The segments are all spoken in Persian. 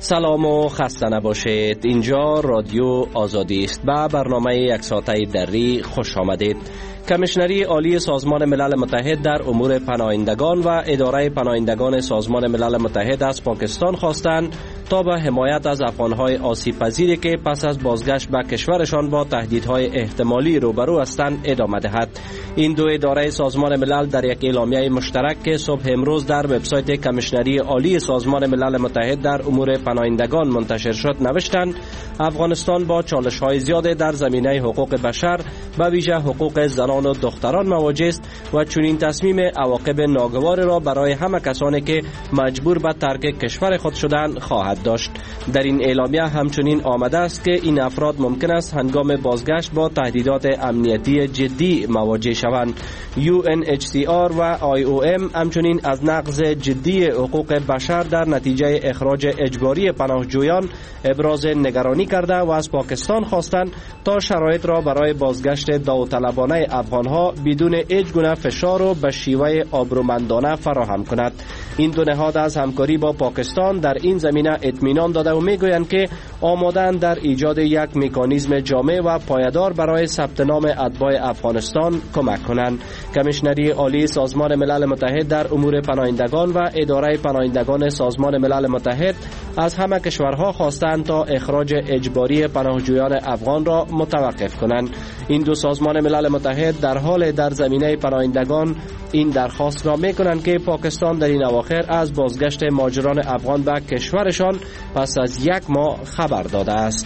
سلام و خسته نباشید. اینجا رادیو آزادی است. با برنامه یک ساعته دری خوش آمدید. کمیشنری عالی سازمان ملل متحد در امور پناهندگان و اداره پناهندگان سازمان ملل متحد از پاکستان خواستند تا به حمایت از افغانهای آسیب پذیری که پس از بازگشت به کشورشان با تهدیدهای احتمالی روبرو هستند ادامه دهد. این دو اداره سازمان ملل در یک اعلامیه مشترک که صبح امروز در وبسایت کمیشنری عالی سازمان ملل متحد در امور پناهندگان منتشر شد نوشتند افغانستان با چالش‌های زیاد در زمینه حقوق بشر به ویژه حقوق زنان و دختران مواجه است و چنین تصمیم عواقب ناگوار را برای همه کسانی که مجبور به ترک کشور خود شدند خواهد داشت. در این اعلامیه همچنین آمده است که این افراد ممکن است هنگام بازگشت با تهدیدات امنیتی جدی مواجه شوند. UNHCR و IOM همچنین از نقض جدی حقوق بشر در نتیجه اخراج اجباری پناهجویان ابراز نگرانی کرده و از پاکستان خواستند تا شرایط را برای بازگشت داوطلبانه افغانها بدون هیچ گونه فشار و به شیوه آبرومندانه فراهم کند. این دو نهاد از همکاری با پاکستان در این زمینه اطمینان داده و میگویند که آماده‌اند در ایجاد یک مکانیزم جامع و پایدار برای ثبت نام اتباع افغانستان کمک کنند. کمیشنری عالی سازمان ملل متحد در امور پناهندگان و اداره پناهندگان سازمان ملل متحد از همه کشورها خواستند تا اخراج اجباری پناهجویان افغان را متوقف کنند. این دو سازمان ملل متحد در حال در زمینه پناهندگان این درخواست را می‌کنند که پاکستان در این اواخر از بازگشت مهاجران افغان به کشورشان پس از یک ماه خبر داده است.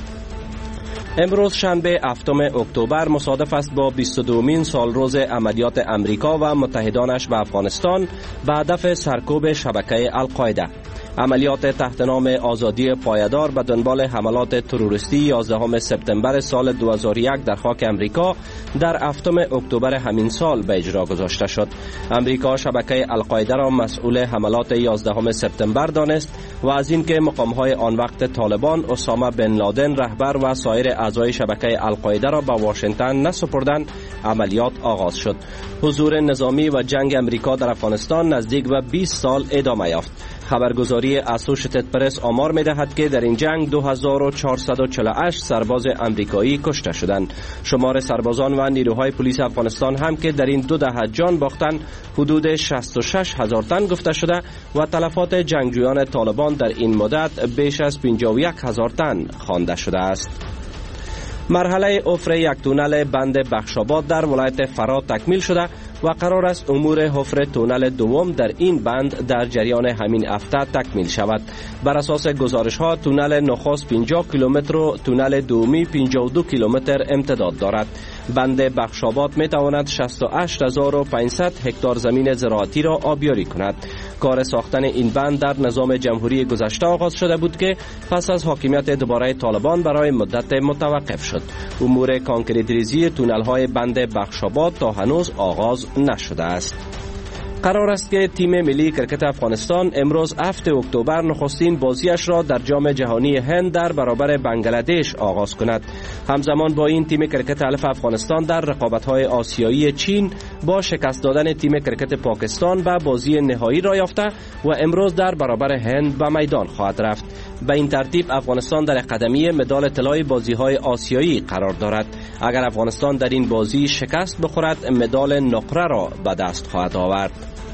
امروز شنبه 7 اکتبر مصادف است با 22مین سالروز عملیات امریکا و متحدانش به افغانستان به هدف سرکوب شبکه القاعده. عملیات تحت نام آزادی پایدار به دنبال حملات تروریستی 11 سپتامبر سال 2001 در خاک امریکا در 7 اکتبر همین سال به اجرا گذاشته شد. امریکا شبکه القاعده را مسئول حملات 11 سپتامبر دانست و از اینکه مقام‌های آن وقت طالبان اسامه بن لادن رهبر و سایر اعضای شبکه القاعده را به واشنگتن نسپردند عملیات آغاز شد. حضور نظامی و جنگ امریکا در افغانستان نزدیک به 20 سال ادامه یافت. خبرگزاری اسوشیتد پرس آمار می‌دهد که در این جنگ 2448 سرباز امریکایی کشته شدند. شمار سربازان و نیروهای پلیس افغانستان هم که در این 2 دهه جان باختند حدود 66,000 تن گفته شده و تلفات جنگجویان طالبان در این مدت بیش از 51,000 تن خوانده شده است. مرحله حفر یک تونل بند بخشاباد در ولایت فرات تکمیل شده و قرار است امور حفر تونل دوم در این بند در جریان همین هفته تکمیل شود. بر اساس گزارش ها تونل نخست 50 کیلومتر و تونل دومی 52 کیلومتر امتداد دارد. بند بخشاباد می تواند 68,500 هکتار زمین زراعتی را آبیاری کند. کار ساختن این بند در نظام جمهوری گذشته آغاز شده بود که پس از حاکمیت دوباره طالبان برای مدت متوقف شد. امور کانکریت ریزی تونل های بند بخشاباد تا هنوز آغاز نشده است. قرار است که تیم ملی کرکت افغانستان امروز 7 اکتبر نخستین بازیش را در جام جهانی هند در برابر بنگلادش آغاز کند. همزمان با این تیم کرکت الف افغانستان در رقابت‌های آسیایی چین با شکست دادن تیم کرکت پاکستان به بازی نهایی را یافته و امروز در برابر هند به میدان خواهد رفت. به این ترتیب افغانستان در قدمی مدال طلای بازی‌های آسیایی قرار دارد. اگر افغانستان در این بازی شکست بخورد مدال نقره را به دست خواهد آورد.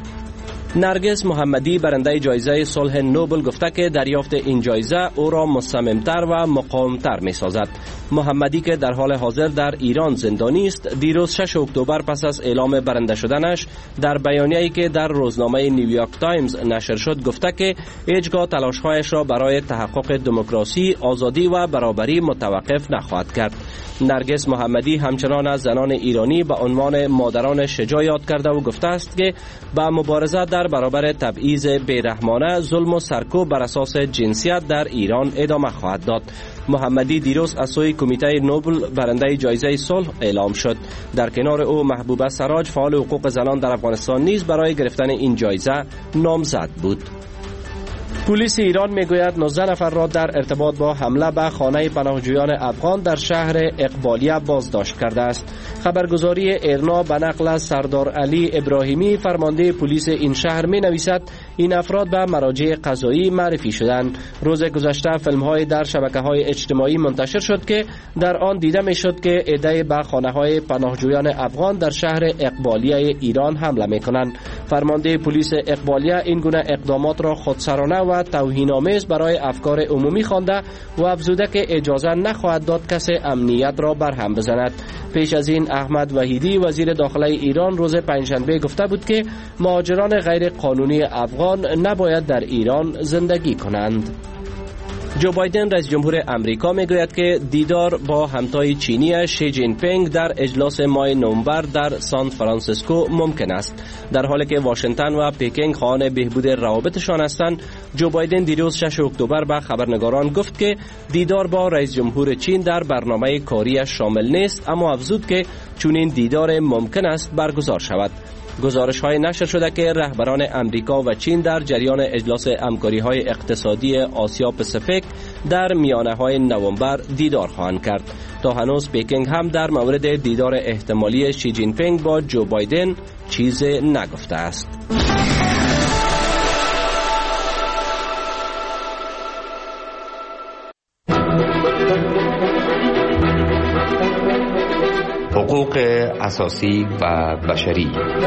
نرگس محمدی برنده جایزه صلح نوبل گفته که دریافت این جایزه او را مصممتر و مقاومتر می سازد. محمدی که در حال حاضر در ایران زندانی است دیروز 6 اکتبر پس از اعلام برنده شدنش در بیانیه‌ای که در روزنامه نیویورک تایمز نشر شد گفته که هیچگاه تلاش‌هایش را برای تحقق دموکراسی، آزادی و برابری متوقف نخواهد کرد. نرگس محمدی همچنان از زنان ایرانی به عنوان مادران شجاع یاد کرده و گفته است که با مبارزه در برابر تبعیض بیرحمانه، ظلم و سرکوب بر اساس جنسیت در ایران ادامه خواهد داد. محمدی دیروز از سوی کمیته نوبل برنده جایزه صلح اعلام شد. در کنار او محبوبه سراج فعال حقوق زنان در افغانستان نیز برای گرفتن این جایزه نامزد بود. پلیس ایران میگوید 19 نفر را در ارتباط با حمله به خانه پناهجویان افغان در شهر اقبالیه بازداشت کرده است. خبرگزاری ایرنا به نقل از سردار علی ابراهیمی فرمانده پلیس این شهر می نویسد این افراد به مراجع قضایی معرفی شدند. روز گذشته فیلم های در شبکه های اجتماعی منتشر شد که در آن دیده می شد که عده به خانه های پناهجویان افغان در شهر اقبالیه ایران حمله می کنند. فرمانده پلیس اقبالیه این گونه اقدامات را خودسرانه و توهین‌آمیز برای افکار عمومی خوانده و افزوده که اجازه نخواهد داد کسی امنیت را برهم بزند. پیش از این احمد وحیدی وزیر داخله ایران روز پنجشنبه گفته بود که مهاجران غیر قانونی افغان نباید در ایران زندگی کنند. جو بایدن رئیس جمهور امریکا میگوید که دیدار با همتای چینی شی جین پینگ در اجلاس ماه نوامبر در سان فرانسیسکو ممکن است. در حالی که واشنگتن و پکینگ خواهان بهبود روابطشان هستند، جو بایدن دیروز 6 اکتبر به خبرنگاران گفت که دیدار با رئیس جمهور چین در برنامه کاریش شامل نیست، اما افزود که چنین دیدار ممکن است برگزار شود. گزارش های نشر شده که رهبران امریکا و چین در جریان اجلاس همکاری های اقتصادی آسیا پاسیفیک در میانه های نوامبر دیدار خواهند کرد. تا هنوز پکینگ هم در مورد دیدار احتمالی شی جین پینگ با جو بایدن چیزی نگفته است. حقوق اساسی و بشری.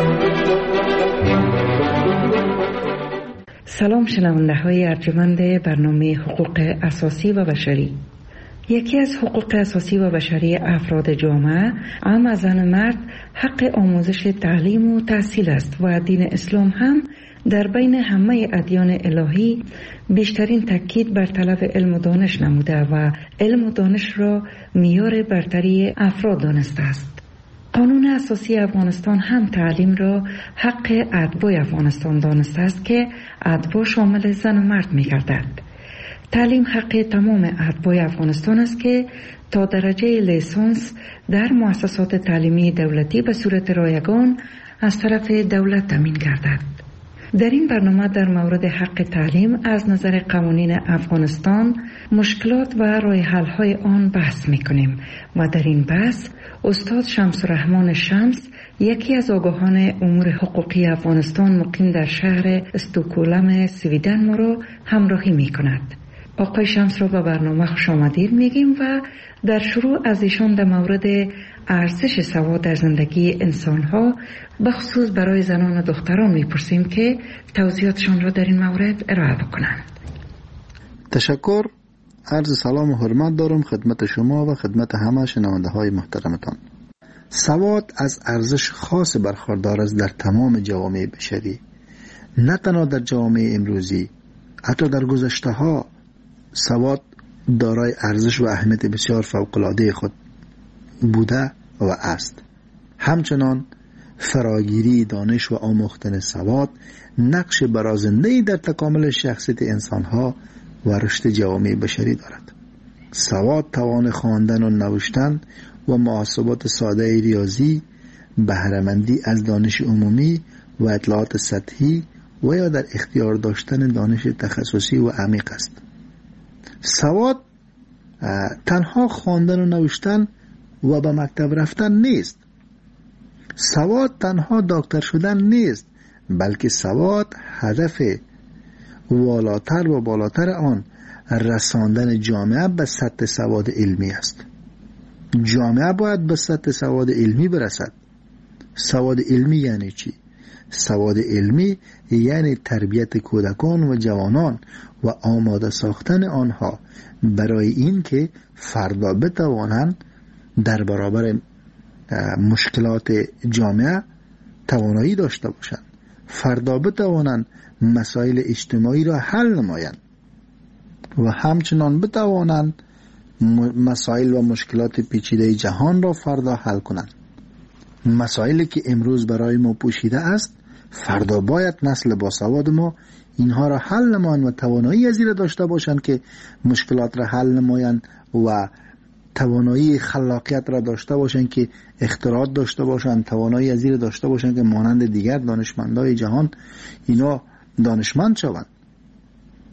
سلام شنونده های ارجمند برنامه حقوق اساسی و بشری. یکی از حقوق اساسی و بشری افراد جامعه هم از زن و مرد حق آموزش تعلیم و تحصیل است و دین اسلام هم در بین همه ادیان الهی بیشترین تاکید بر طلب علم و دانش نموده و علم و دانش را معیار برتری افراد دانسته است. قانون اساسی افغانستان هم تعلیم را حق اتباع افغانستان دانسته است که اتباع شامل زن و مرد می گردد. تعلیم حق تمام اتباع افغانستان است که تا درجه لیسانس در مؤسسات تعلیمی دولتی به صورت رایگان از طرف دولت تامین گردد. در این برنامه در مورد حق تعلیم از نظر قوانین افغانستان مشکلات و راه حل‌های آن بحث می‌کنیم و در این بحث استاد شمس الرحمن شمس، یکی از آگاهان امور حقوقی افغانستان مقیم در شهر استکهلم سویدن، ما را همراهی می‌کند. آقای شمس را به برنامه خوش آمدید میگیم و در شروع از ایشان در مورد ارزش سواد در زندگی انسان‌ها به خصوص برای زنان و دختران میپرسیم که توضیحاتشان را در این مورد ارائه بکنند. تشکر. عرض سلام و حرمت دارم خدمت شما و خدمت همه شنونده های محترمتان. سواد از ارزش خاص برخوردار است در تمام جوامع بشری، نه تنها در جوامع امروزی، حتی در گذشته ها سواد دارای ارزش و اهمیت بسیار فوق‌العاده خود بوده و است. همچنان فراگیری دانش و آموختن سواد نقش برازنده‌ای در تکامل شخصیت انسانها و رشد جوامع بشری دارد. سواد توان خواندن و نوشتن و محاسبات ساده ریاضی، بهره‌مندی از دانش عمومی و اطلاعات سطحی و یا در اختیار داشتن دانش تخصصی و عمیق است. سواد تنها خواندن و نوشتن و به مکتب رفتن نیست. سواد تنها دکتر شدن نیست، بلکه سواد هدف والاتر و بالاتر آن رساندن جامعه به سطح سواد علمی است. جامعه باید به سطح سواد علمی برسد. سواد علمی یعنی چی؟ سواد علمی یعنی تربیت کودکان و جوانان و آماده ساختن آنها برای این که فردا بتوانند در برابر مشکلات جامعه توانایی داشته باشند، فردا بتوانند مسائل اجتماعی را حل نمایند و همچنان بتوانند مسائل و مشکلات پیچیده جهان را فردا حل کنند. مسائلی که امروز برای ما پوشیده است، فردا باید نسل باسواد ما اینها را حل نمایند و توانایی از این داشته باشند که مشکلات را حل نمایند و توانایی خلاقیت را داشته باشند که اختراعات داشته باشند، توانایی از این داشته باشند که مانند دیگر دانشمندای جهان اینا دانشمند شوند.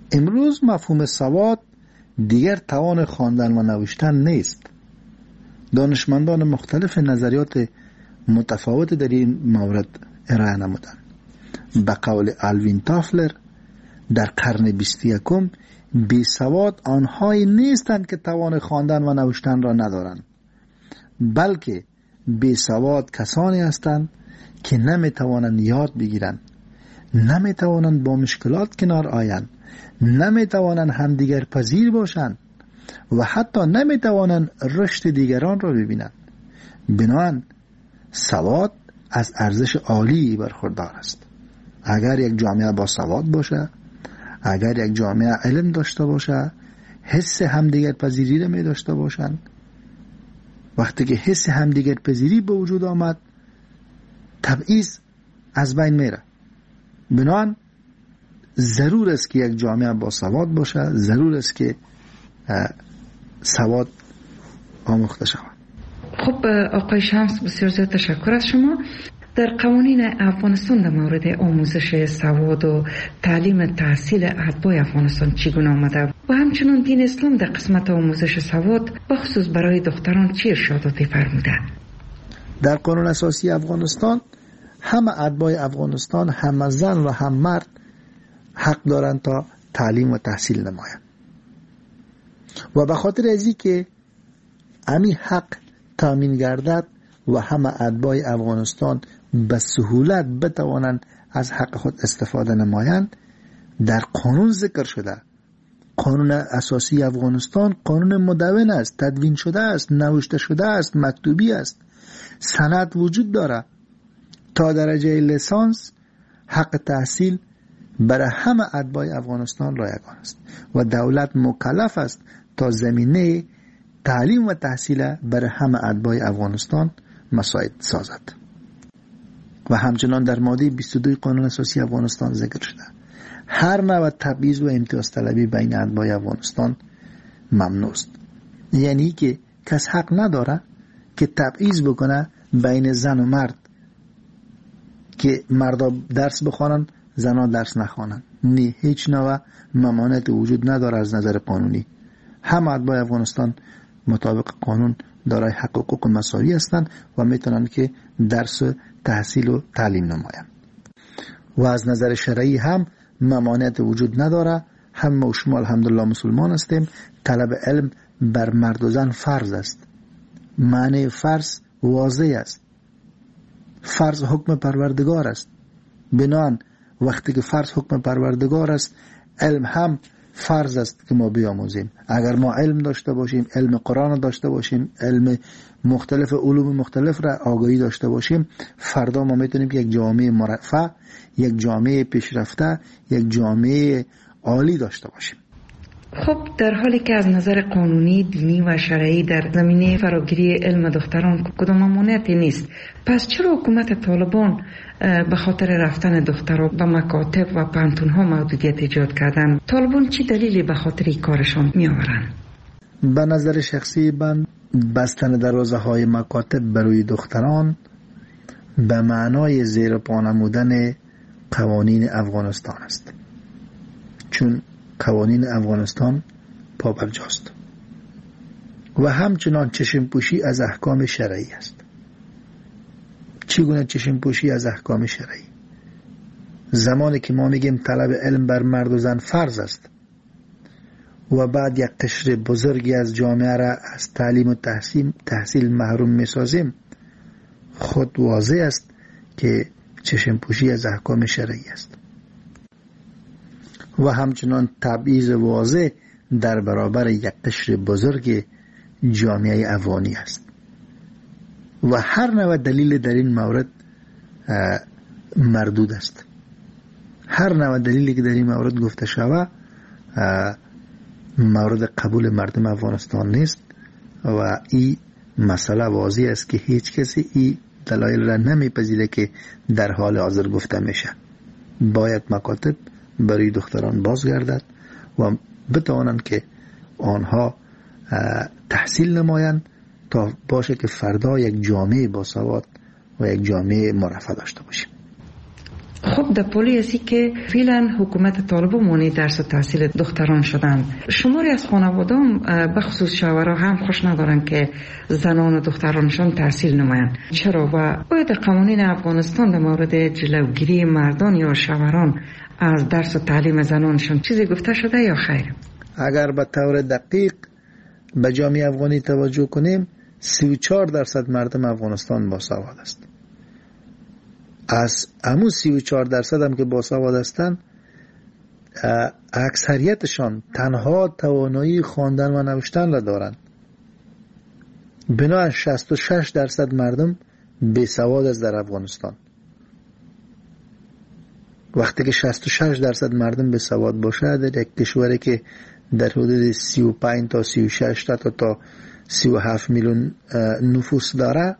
امروز مفهوم سواد دیگر توان خواندن و نوشتن نیست. دانشمندان مختلف نظریات متفاوت در این مورد ارائه نمودند. به قول آلوین تافلر در قرن 21 بی سواد آنهایی نیستند که توان خواندن و نوشتن را ندارند، بلکه بی سواد کسانی هستند که نمیتوانند یاد بگیرند، نمیتوانند با مشکلات کنار آیند، نمیتوانند همدیگر پذیر باشند و حتی نمیتوانند رشد دیگران را ببینند. بنابراین سواد از ارزش عالی برخوردار است. اگر یک جامعه با سواد باشه، اگر یک جامعه علم داشته باشه، حس همدیگر پذیری را می داشته باشند، وقتی که حس همدیگر پذیری به وجود آمد، تبعیض از بین میره. بنابراین ضرور است که یک جامعه با سواد باشه، ضرور است که سواد آموخته شود. خب آقای شمس، بسیار زیاد تشکر از شما. در قوانین افغانستان در مورد آموزش سواد و تعلیم تحصیل اتباع افغانستان چگونه آمده و همچنان دین اسلام در قسمت آموزش سواد بخصوص برای دختران چه ارشاداتی فرموده؟ در قانون اساسی افغانستان همه اتباع افغانستان، هم زن و هم مرد، حق دارند تا تعلیم و تحصیل نمایند و به خاطر ازی که همین حق تامین گردد و همه اتباع افغانستان به سهولت بتوانند از حق خود استفاده نمایند، در قانون ذکر شده. قانون اساسی افغانستان قانون مدون است، تدوین شده است، نوشته شده است، مکتوبی است، سند وجود داره. تا درجه لیسانس حق تحصیل برای همه اتباع افغانستان رایگان است و دولت مکلف است تا زمینه تعلیم و تحصیل برای همه اتباع افغانستان مساعد سازد. و همچنان در ماده 22 قانون اساسی افغانستان ذکر شده هر نوع تبعیض و امتیاز طلبی بین اتباع افغانستان ممنوع است. یعنی که کس حق نداره که تبعیض بکنه بین زن و مرد، که مردا درس بخوانند زنان درس نخوانند. نه، هیچ نوع ممانعت وجود نداره از نظر قانونی. همه اتباع افغانستان مطابق قانون دارای حق و حقوق مساوی هستند و میتونن که درس تحصیل و تعلیم نمایند. و از نظر شرعی هم ممانعت وجود نداره. هم شما الحمدلله مسلمان هستیم. طلب علم بر مرد و زن فرض است. معنی فرض واضح است. فرض حکم پروردگار است. بنابراین وقتی که فرض حکم پروردگار است، علم هم فرض است که ما بیاموزیم. اگر ما علم داشته باشیم، علم قرآن داشته باشیم، علم مختلف علوم مختلف را آگاهی داشته باشیم، فردا ما میتونیم که یک جامعه مرفه، یک جامعه پیشرفته، یک جامعه عالی داشته باشیم. خب در حالی که از نظر قانونی، دینی و شرعی در زمینه فراگیری علم دختران کدام ممانعتی نیست، پس چرا حکومت طالبان به خاطر رفتن دختران به مکاتب و پانتون‌ها محدودیت ایجاد کردن؟ طالبان چی دلیلی به خاطر این کارشان میآورند؟ به نظر شخصی من بستن دروازه های مکاتب برای دختران به معنای زیر پا نمودن قوانین افغانستان است، چون قوانین افغانستان پابرجاست و همچنان چشم پوشی از احکام شرعی است. چگونه چشم پوشی از احکام شرعی؟ زمانی که ما میگیم طلب علم بر مرد و زن فرض است و بعد یک قشر بزرگی از جامعه را از تعلیم و تحصیل محروم میسازیم، خود واضح است که چشم پوشی از احکام شرعی است. و همچنان تبعیض واضح در برابر یک قشر بزرگ جامعه افغانی است و هر نوع دلیل در این مورد مردود است. هر نوع دلیلی که در این مورد گفته شود مورد قبول مردم افغانستان نیست و این مسئله واضح است که هیچ کسی این دلایل را نمیپذیره که در حال حاضر گفته میشه. باید مکاتب برای دختران بازگردد و بتوانند که آنها تحصیل نمایند تا باشه که فردا یک جامعه با سواد و یک جامعه مرفه داشته باشیم. خب در پولی هستی که فعلا حکومت طالب مانی درس و تحصیل دختران شدن. شماری از خانوادان بخصوص شوهرها هم خوش ندارن که زنان و دخترانشان تحصیل نمایند. چرا؟ و باید قوانین افغانستان در مورد جلوگیری مردان یا شوهران از درس و تعلیم زنانشان چیزی گفته شده یا خیر؟ اگر به طور دقیق به جامعه افغانی توجه کنیم 34% مردم افغانستان باسواد است. از همون 34% هم که باسواد هستند اکثریتشان تنها توانایی خواندن و نوشتن را دارند. بنابراین 66% مردم بیسواد است در افغانستان. وقتی که 66% مردم بیسواد باشه در یک کشوری که در حدود 35 تا 36 تا 37 میلیون نفوس داره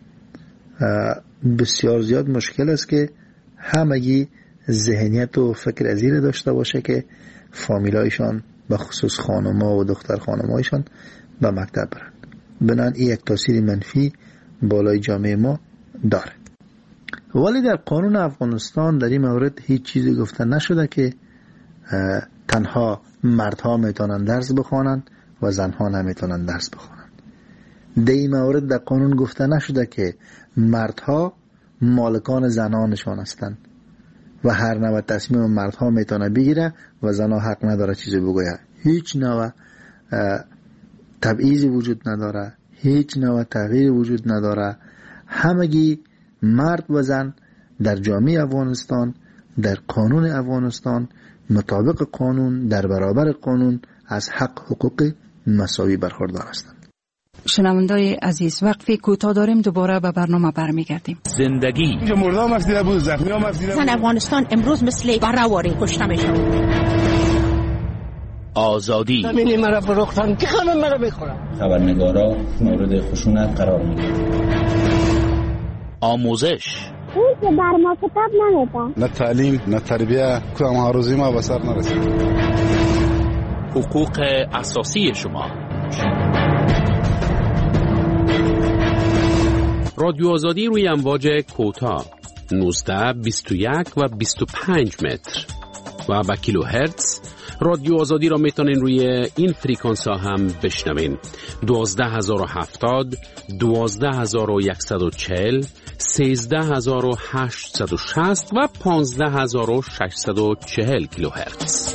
بسیار زیاد مشکل است که همگی ذهنیت و فکر ازیر داشته باشه که فامیلایشان به خصوص خانم‌ها و دختر خانم‌هایشان به مکتب برند. بنابراین این یک تاثیر منفی بالای جامعه ما داره. ولی در قانون افغانستان در این مورد هیچ چیزی گفته نشده که تنها مردها میتونن درس بخوانند و زنها نمیتونن درس بخوانند. در این مورد در قانون گفته نشده که مردها مالکان زنانشان هستند و هر نوع تصمیم مردها میتونه بگیره و زنها حق نداره چیزی بگوید. هیچ نوع تبعیضی وجود نداره، هیچ نوع تغییری وجود نداره. همگی مرد و زن در جامعه افغانستان در قانون افغانستان مطابق قانون در برابر قانون از حق حقوق مساوی برخوردار هستند. شنوندای عزیز وقفی کوتاه داریم، دوباره به برنامه برمیگردیم. زندگی مردم مسئله بود، زخمی ها مسئله بود. افغانستان امروز مثل برآوری کشته میشه. آزادی همین مرا فروختن که خانم مرا میخورن. خبرنگارا مورد خشونت قرار میگیرن. آموزش اون که بر ما کتاب نمیده. نه تعلیم نه تربیه که هم هروزی ما به سر نرسید. حقوق اساسی شما. رادیو آزادی روی امواج کوتاه 19 21 و 25 متر و با کیلو هرتز. رادیو آزادی را میتونین روی این فریکانس ها هم بشنوین. 12070 12140 13860 و 15640 کیلو هرتز.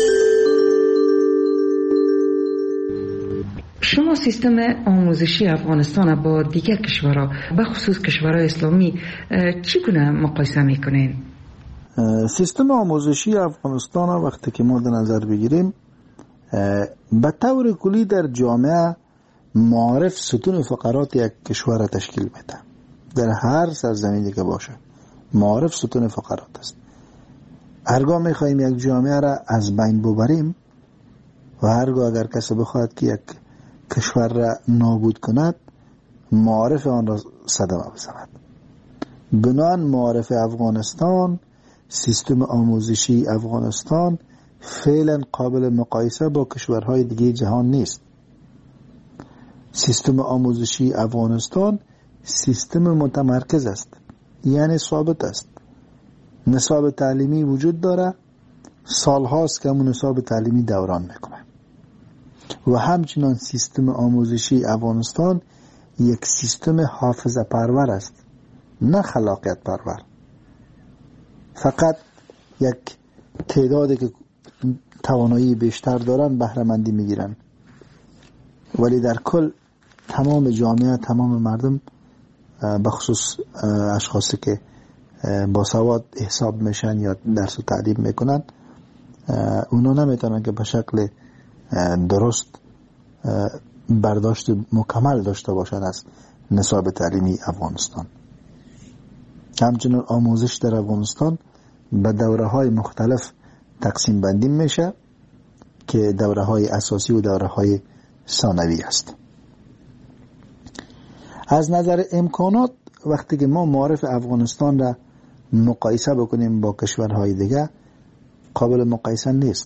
شما سیستم آموزشی افغانستان با دیگر کشورها به خصوص کشورهای اسلامی چگونه مقایسه میکنین؟ سیستم آموزشی افغانستان وقتی که ما در نظر بگیریم به طور کلی در جامعه معارف ستون فقرات یک کشور تشکیل میده. در هر سرزمینی که باشه معارف ستون فقرات است. هرگاه میخوایم یک جامعه را از بین ببریم و هرگاه اگر کسی بخواهد که یک کشور را نابود کند معارف آن را صدمه بزند. بنابراین معارف افغانستان، سیستم آموزشی افغانستان فعلا قابل مقایسه با کشورهای دیگه جهان نیست. سیستم آموزشی افغانستان سیستم متمرکز است، یعنی ثابت است. نصاب تعلیمی وجود داره، سالهاست که همون نصاب تعلیمی دوران میکنه. و همچنان سیستم آموزشی افغانستان یک سیستم حافظه پرور است، نه خلاقیت پرور. فقط یک تعدادی که توانایی بیشتر دارن بهره مندی میگیرن، ولی در کل تمام جامعه، تمام مردم بخصوص اشخاصی که باسواد حساب میشن یا درس و تعلیم میکنن اونا نمیتونن که به شکل درست برداشت مکمل داشته باشن از نصاب تعلیمی افغانستان. همچنین آموزش در افغانستان به دوره های مختلف تقسیم بندی میشه که دوره های اساسی و دوره های ثانوی است. از نظر امکانات وقتی که ما معارف افغانستان را مقایسه بکنیم با کشورهای دیگه قابل مقایسه نیست.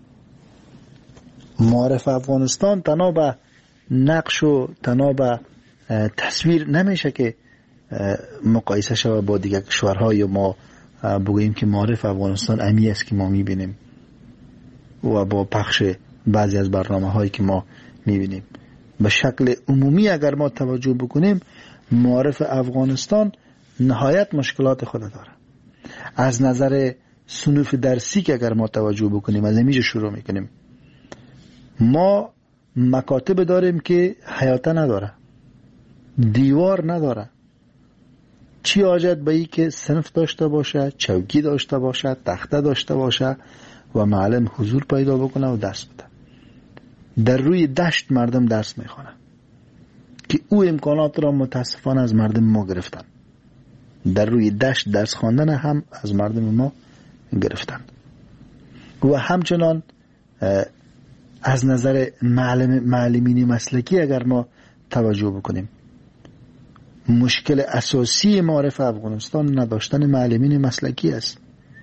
معارف افغانستان تنها به نقش و تنها به تصویر نمیشه که مقایسه شود با دیگر کشورها یا ما بگوییم که معارف افغانستان امی است که ما میبینیم و با پخش بعضی از برنامه هایی که ما میبینیم. به شکل عمومی اگر ما توجه بکنیم، معارف افغانستان نهایت مشکلات خود داره. از نظر صنوف درسی که اگر ما توجه بکنیم، از اینجا شروع میکنیم. ما مکاتب داریم که حیاته نداره، دیوار نداره. چی حاجت به این که صنف داشته باشه، چوکی داشته باشه، تخته داشته باشه و معلم حضور پیدا بکنه و درس بده. در روی دشت مردم درس میخوانن که او امکانات را متاسفانه از مردم ما گرفتن. در روی دشت درس خواندن هم از مردم ما گرفتن. و همچنان از نظر معلمین مسلکی اگر ما توجه بکنیم، مشکل اساسی معارف افغانستان نداشتن معلمین مسلکی است.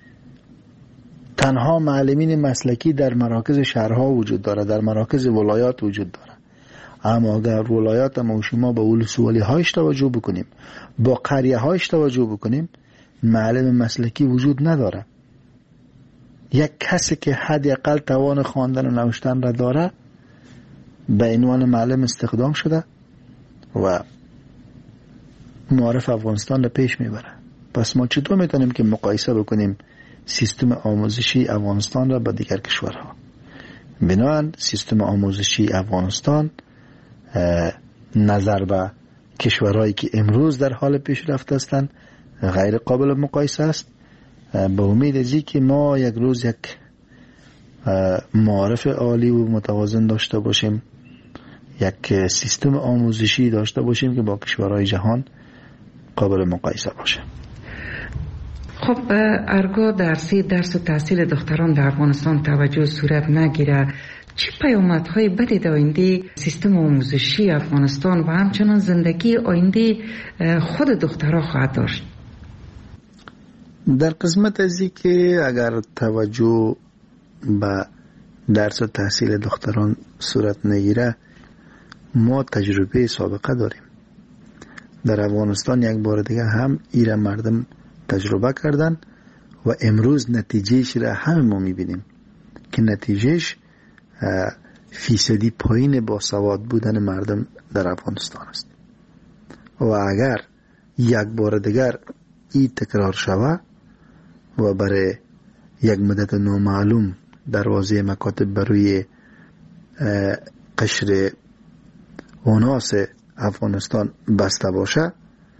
تنها معلمین مسلکی در مراکز شهرها وجود داره، در مراکز ولایات وجود داره. اما اگر ولایات ما و شما به ولسوالی هایش توجه بکنیم، با قریه هایش توجه بکنیم، معلم مسلکی وجود نداره. یک کسی که حداقل توان خواندن و نوشتن را داره به عنوان معلم استخدام شده و معارف افغانستان را پیش میبره. پس ما چطور میتونیم که مقایسه بکنیم سیستم آموزشی افغانستان را با دیگر کشورها؟ بنابراین سیستم آموزشی افغانستان نظر به کشورهایی که امروز در حال پیشرفت هستند غیر قابل مقایسه است. به امید ازی که ما یک روز یک معارف عالی و متوازن داشته باشیم، یک سیستم آموزشی داشته باشیم که با کشورهای جهان قابل مقایسه باشه. خب ارگاه درس و تحصیل دختران در افغانستان توجه صورت نگیره، چه پیامدهای بدی در آینده سیستم آموزشی افغانستان و همچنان زندگی آینده خود دخترها خواهد داشت؟ در قسمت ازی که اگر توجه به درس و تحصیل دختران صورت نگیره، ما تجربه سابقه داریم. در افغانستان یک بار دیگه هم ایره مردم تجربه کردن و امروز نتیجهش را همه ما میبینیم که نتیجهش فیصدی پایین با سواد بودن مردم در افغانستان است. و اگر یک بار دیگر این تکرار شود و برای یک مدت نامعلوم دروازه مکاتب بروی قشر اوناس افغانستان بسته باشه،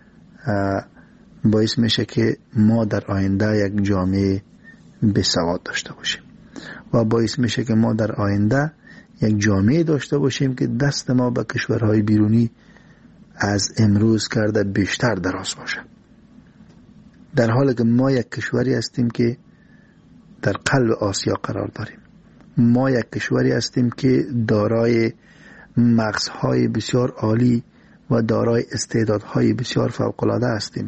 باعث میشه که ما در آینده یک جامعه بسواد داشته باشیم و باعث میشه که ما در آینده یک جامعه داشته باشیم که دست ما به کشورهای بیرونی از امروز کرده بیشتر دراز باشه، در حالی که ما یک کشوری هستیم که در قلب آسیا قرار داریم. ما یک کشوری هستیم که دارای مغزهای بسیار عالی و دارای استعدادهای بسیار فوق‌العاده هستیم.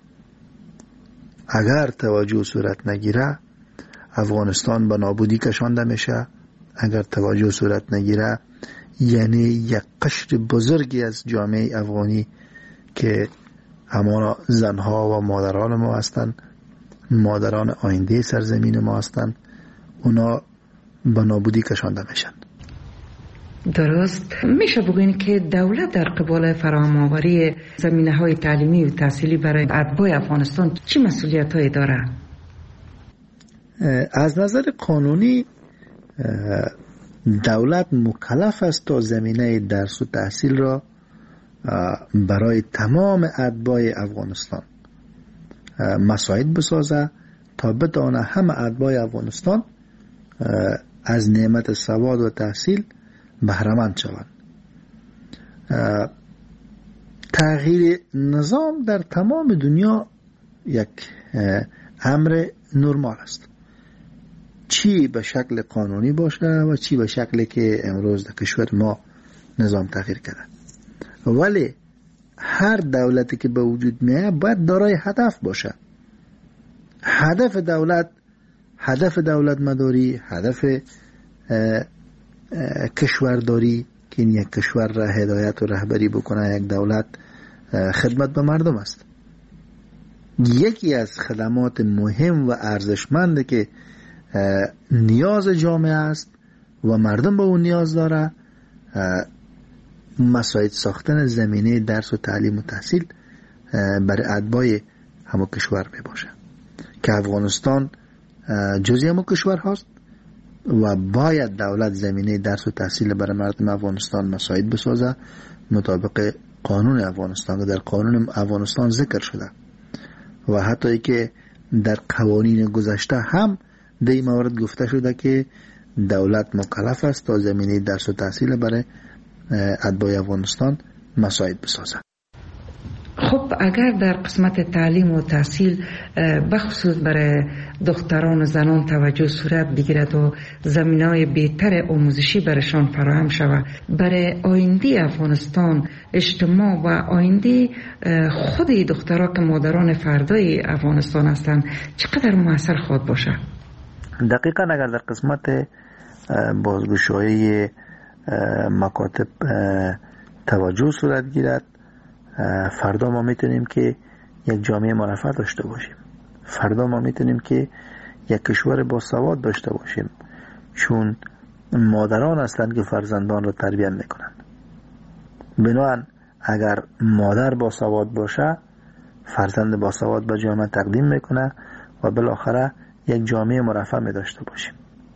اگر توجه صورت نگیره، افغانستان به نابودی کشانده میشه. اگر توجه صورت نگیره، یعنی یک قشر بزرگی از جامعه افغانی که همانا زنها و مادران ما هستند، مادران آینده سرزمین ما هستند، اونا به نابودی کشانده میشن. درست. میشه بگوین که دولت در قبال فراهم‌آوری زمینه‌های تعلیمی و تحصیلی برای اتباع افغانستان چه مسئولیت‌هایی داره؟ از نظر قانونی دولت مکلف است تا زمینه درس و تحصیل را برای تمام اتباع افغانستان مساعد بسازه تا بتونه همه اتباع افغانستان از نعمت سواد و تحصیل بهره‌مند شوند. تغییر نظام در تمام دنیا یک امر نرمال است، چی به شکل قانونی باشه و چی به شکلی که امروز در کشور ما نظام تغییر کرده. ولی هر دولتی که به وجود میاد باید دارای هدف باشه. هدف دولت مداری، هدف کشورداری که این یک کشور را هدایت و رهبری بکنه، یک دولت خدمت به مردم است. یکی از خدمات مهم و ارزشمند که نیاز جامعه است و مردم به اون نیاز داره، مساعد ساختن زمینه درس و تعلیم و تحصیل برای اتباع همه کشور می باشه که افغانستان جزئی همه کشور هست و باید دولت زمینه درس و تحصیل برای مردم افغانستان مساعد بسازه مطابق قانون افغانستان که در قانون افغانستان ذکر شده و حتی ای که در قوانین گذشته هم در این مورد گفته شده که دولت مکلف است تا زمینه درس و تحصیل برای اتباع افغانستان مساعد بسازه. خب اگر در قسمت تعلیم و تحصیل بخصوص برای دختران و زنان توجه صورت بگیرد و زمینه‌های بهتر آموزشی برایشان فراهم شود، برای آینده افغانستان اجتماع و آینده خود دخترها که مادران فردای افغانستان هستند چقدر مؤثر خواهد باشد؟ دقیقاً اگر در قسمت بازگشایی مکاتب توجه صورت گیرد، فردا ما میتونیم که یک جامعه مرفه داشته باشیم. فردا ما میتونیم که یک کشور با سواد داشته باشیم، چون مادران هستند که فرزندان را تربیت میکنند. بنابراین اگر مادر با سواد باشه، فرزند با سواد به جامعه تقدیم میکنه و بالاخره یک جامعه مرفه می داشته باشیم.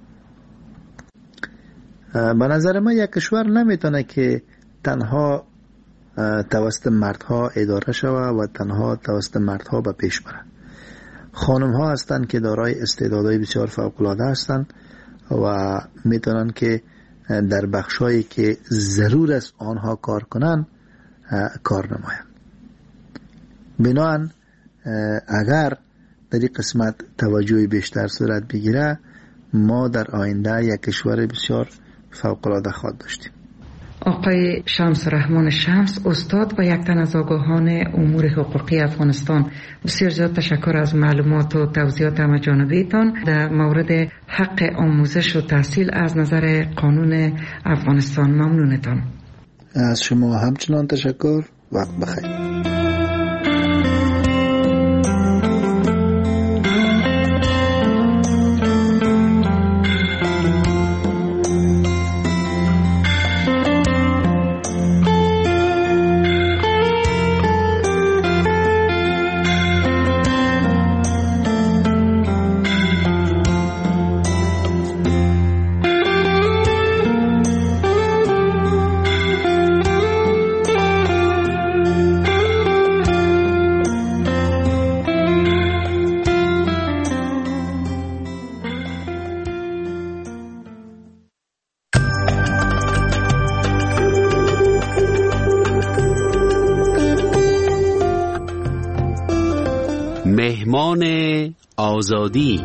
به نظر من یک کشور نمیتونه که تنها توسط مردها اداره شود و تنها توسط مردها به پیش بره. خانم ها هستند که دارای استعدادهای بسیار فوق العاده هستند و میتونن که در بخشایی که ضرور است آنها کار کنن کار نمایند. بنابراین اگر در این قسمت توجه بیشتر صورت بگیره، ما در آینده یک کشور بسیار فوق العاده خواهد داشتیم. آقای شمس رحمان شمس، استاد و یک تن از آگاهان امور حقوقی افغانستان، بسیار زیاد تشکر از معلومات و توضیحات همه‌جانبه‌تان در مورد حق آموزش و تحصیل از نظر قانون افغانستان. ممنونتان. از شما همچنان تشکر. وقت بخیر. مهمان آزادی.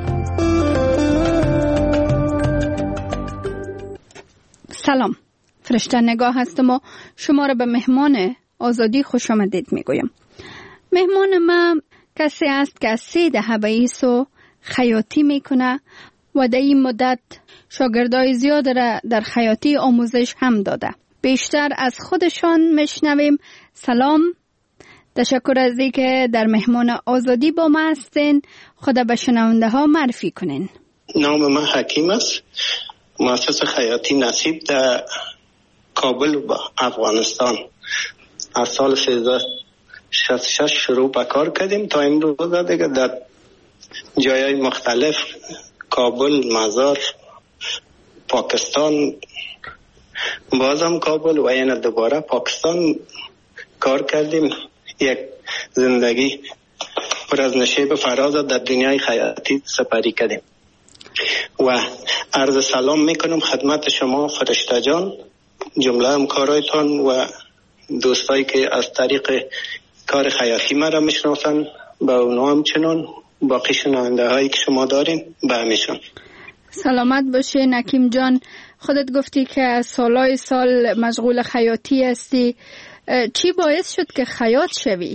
سلام، فرشته نگاه هستم و شما را به مهمان آزادی خوش آمدید میگویم. مهمان ما کسی است که از 3 دهه به ایسو خیاطی میکنه و در این مدت شاگردای زیاد را در خیاطی آموزش هم داده. بیشتر از خودشان میشنویم. سلام، تشکر از اینکه در مهمان آزادی با ما هستین. خدا به شنونده ها معرفی کنین. نام من حکیم است، مؤسس خیاطی نصیب در کابل و افغانستان. از سال 1366 شروع به کار کردیم تا امروز دیگه در جایهای مختلف، کابل، مزار، پاکستان، بازم کابل و این دوباره پاکستان کار کردیم. یک زندگی پر از نشیب فراز در دنیای خیاطی سپری کردیم و عرض سلام میکنم خدمت شما فرشته جان، جمله همکارایتان و دوستایی که از طریق کار خیاطی ما را میشناسن، با اونا همچنان باقی شنونده هایی که شما دارین به همیشون. سلامت باشه نکیم جان. خودت گفتی که از سالهای سال مشغول خیاطی هستی. چی باعث شد که خیاط شوی؟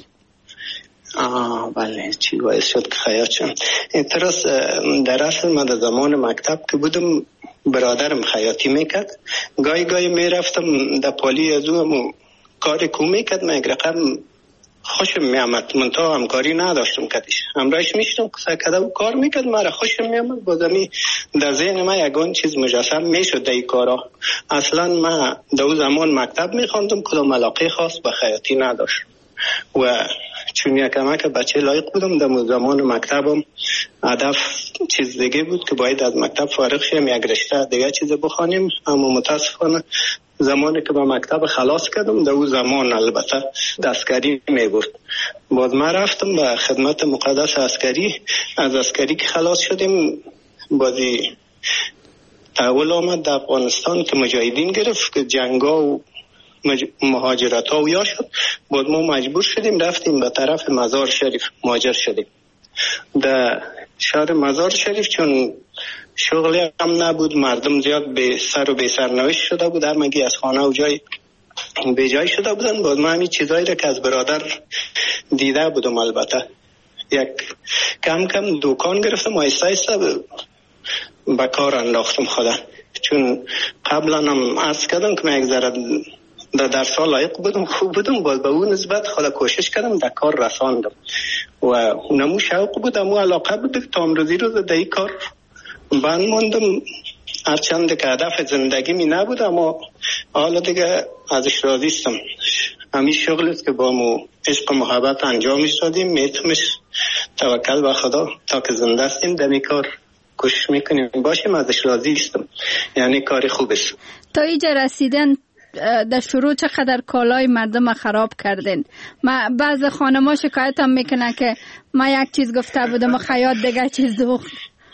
بله، چی باعث شد که خیاط شم؟ اعتراض در اصل من در زمان مکتب که بودم برادرم خیاطی میکرد، گاهی میرفتم در پالی از او کار کو میکرد، من یک رقم خوشم میامد، منتها همکاری نداشتم کدیش. همراهش میشتم کده و کار میکرد، مرا خوشم میامد. بازمی در ذهن ما یگان چیز مجسم میشد در این کارا. اصلا من در زمان مکتب میخواندم، کدام علاقه خاص به خیاطی نداشت و چون یکمه که بچه لایق بودم در زمان مکتبم هدف چیز دیگه بود که باید از مکتب فارغ شیم، یک رشته دیگه چیز بخوانیم. اما متاسفانه زمانی که به مکتب خلاص کردم در اون زمان البته دستکاری میبرد. باز من رفتم به خدمت مقدس عسکری. از عسکری که خلاص شدیم بازی تحول آمد در افغانستان که مجاهدین گرفت که جنگا و مهاجرت ها و یا شد. باز ما مجبور شدیم رفتیم به طرف مزار شریف مهاجر شدیم. در شهر مزار شریف چون شغلی هم نبود، مردم زیاد به سر و به سرنوشت شده بود، همگی از خانه و جای به جای شده بودن. باز من همین چیزایی را که از برادر دیده بودم البته یک کم کم دکان گرفتم، آیسته آیسته به کار انداختم خدا. چون قبلا هم عرض کردم که من یک ذره در درس ها لایق بودم، خوب بودم، باز به اون نسبت خدا کوشش کردم در کار رساندم و اونمو شوق بود، امو علاقه بود که تا امروزی روز در این کار بند موندم. هرچند که هدف زندگی می نبود اما حالا دیگه ازش راضیستم. همین شغل است که با مو عشق و محبت انجامش دادیم، میتونش توکل به خدا تا که زنده هستیم در این کار کوشش میکنیم باشیم، ازش راضیستم. یعنی کار خوب است. تا اینجا رسیدن در شروع چقدر کالای مردم خراب کردین؟ بعض خانما شکایت هم میکنن که ما یک چیز گفته بودم و خیاط دیگه چیز دوخت.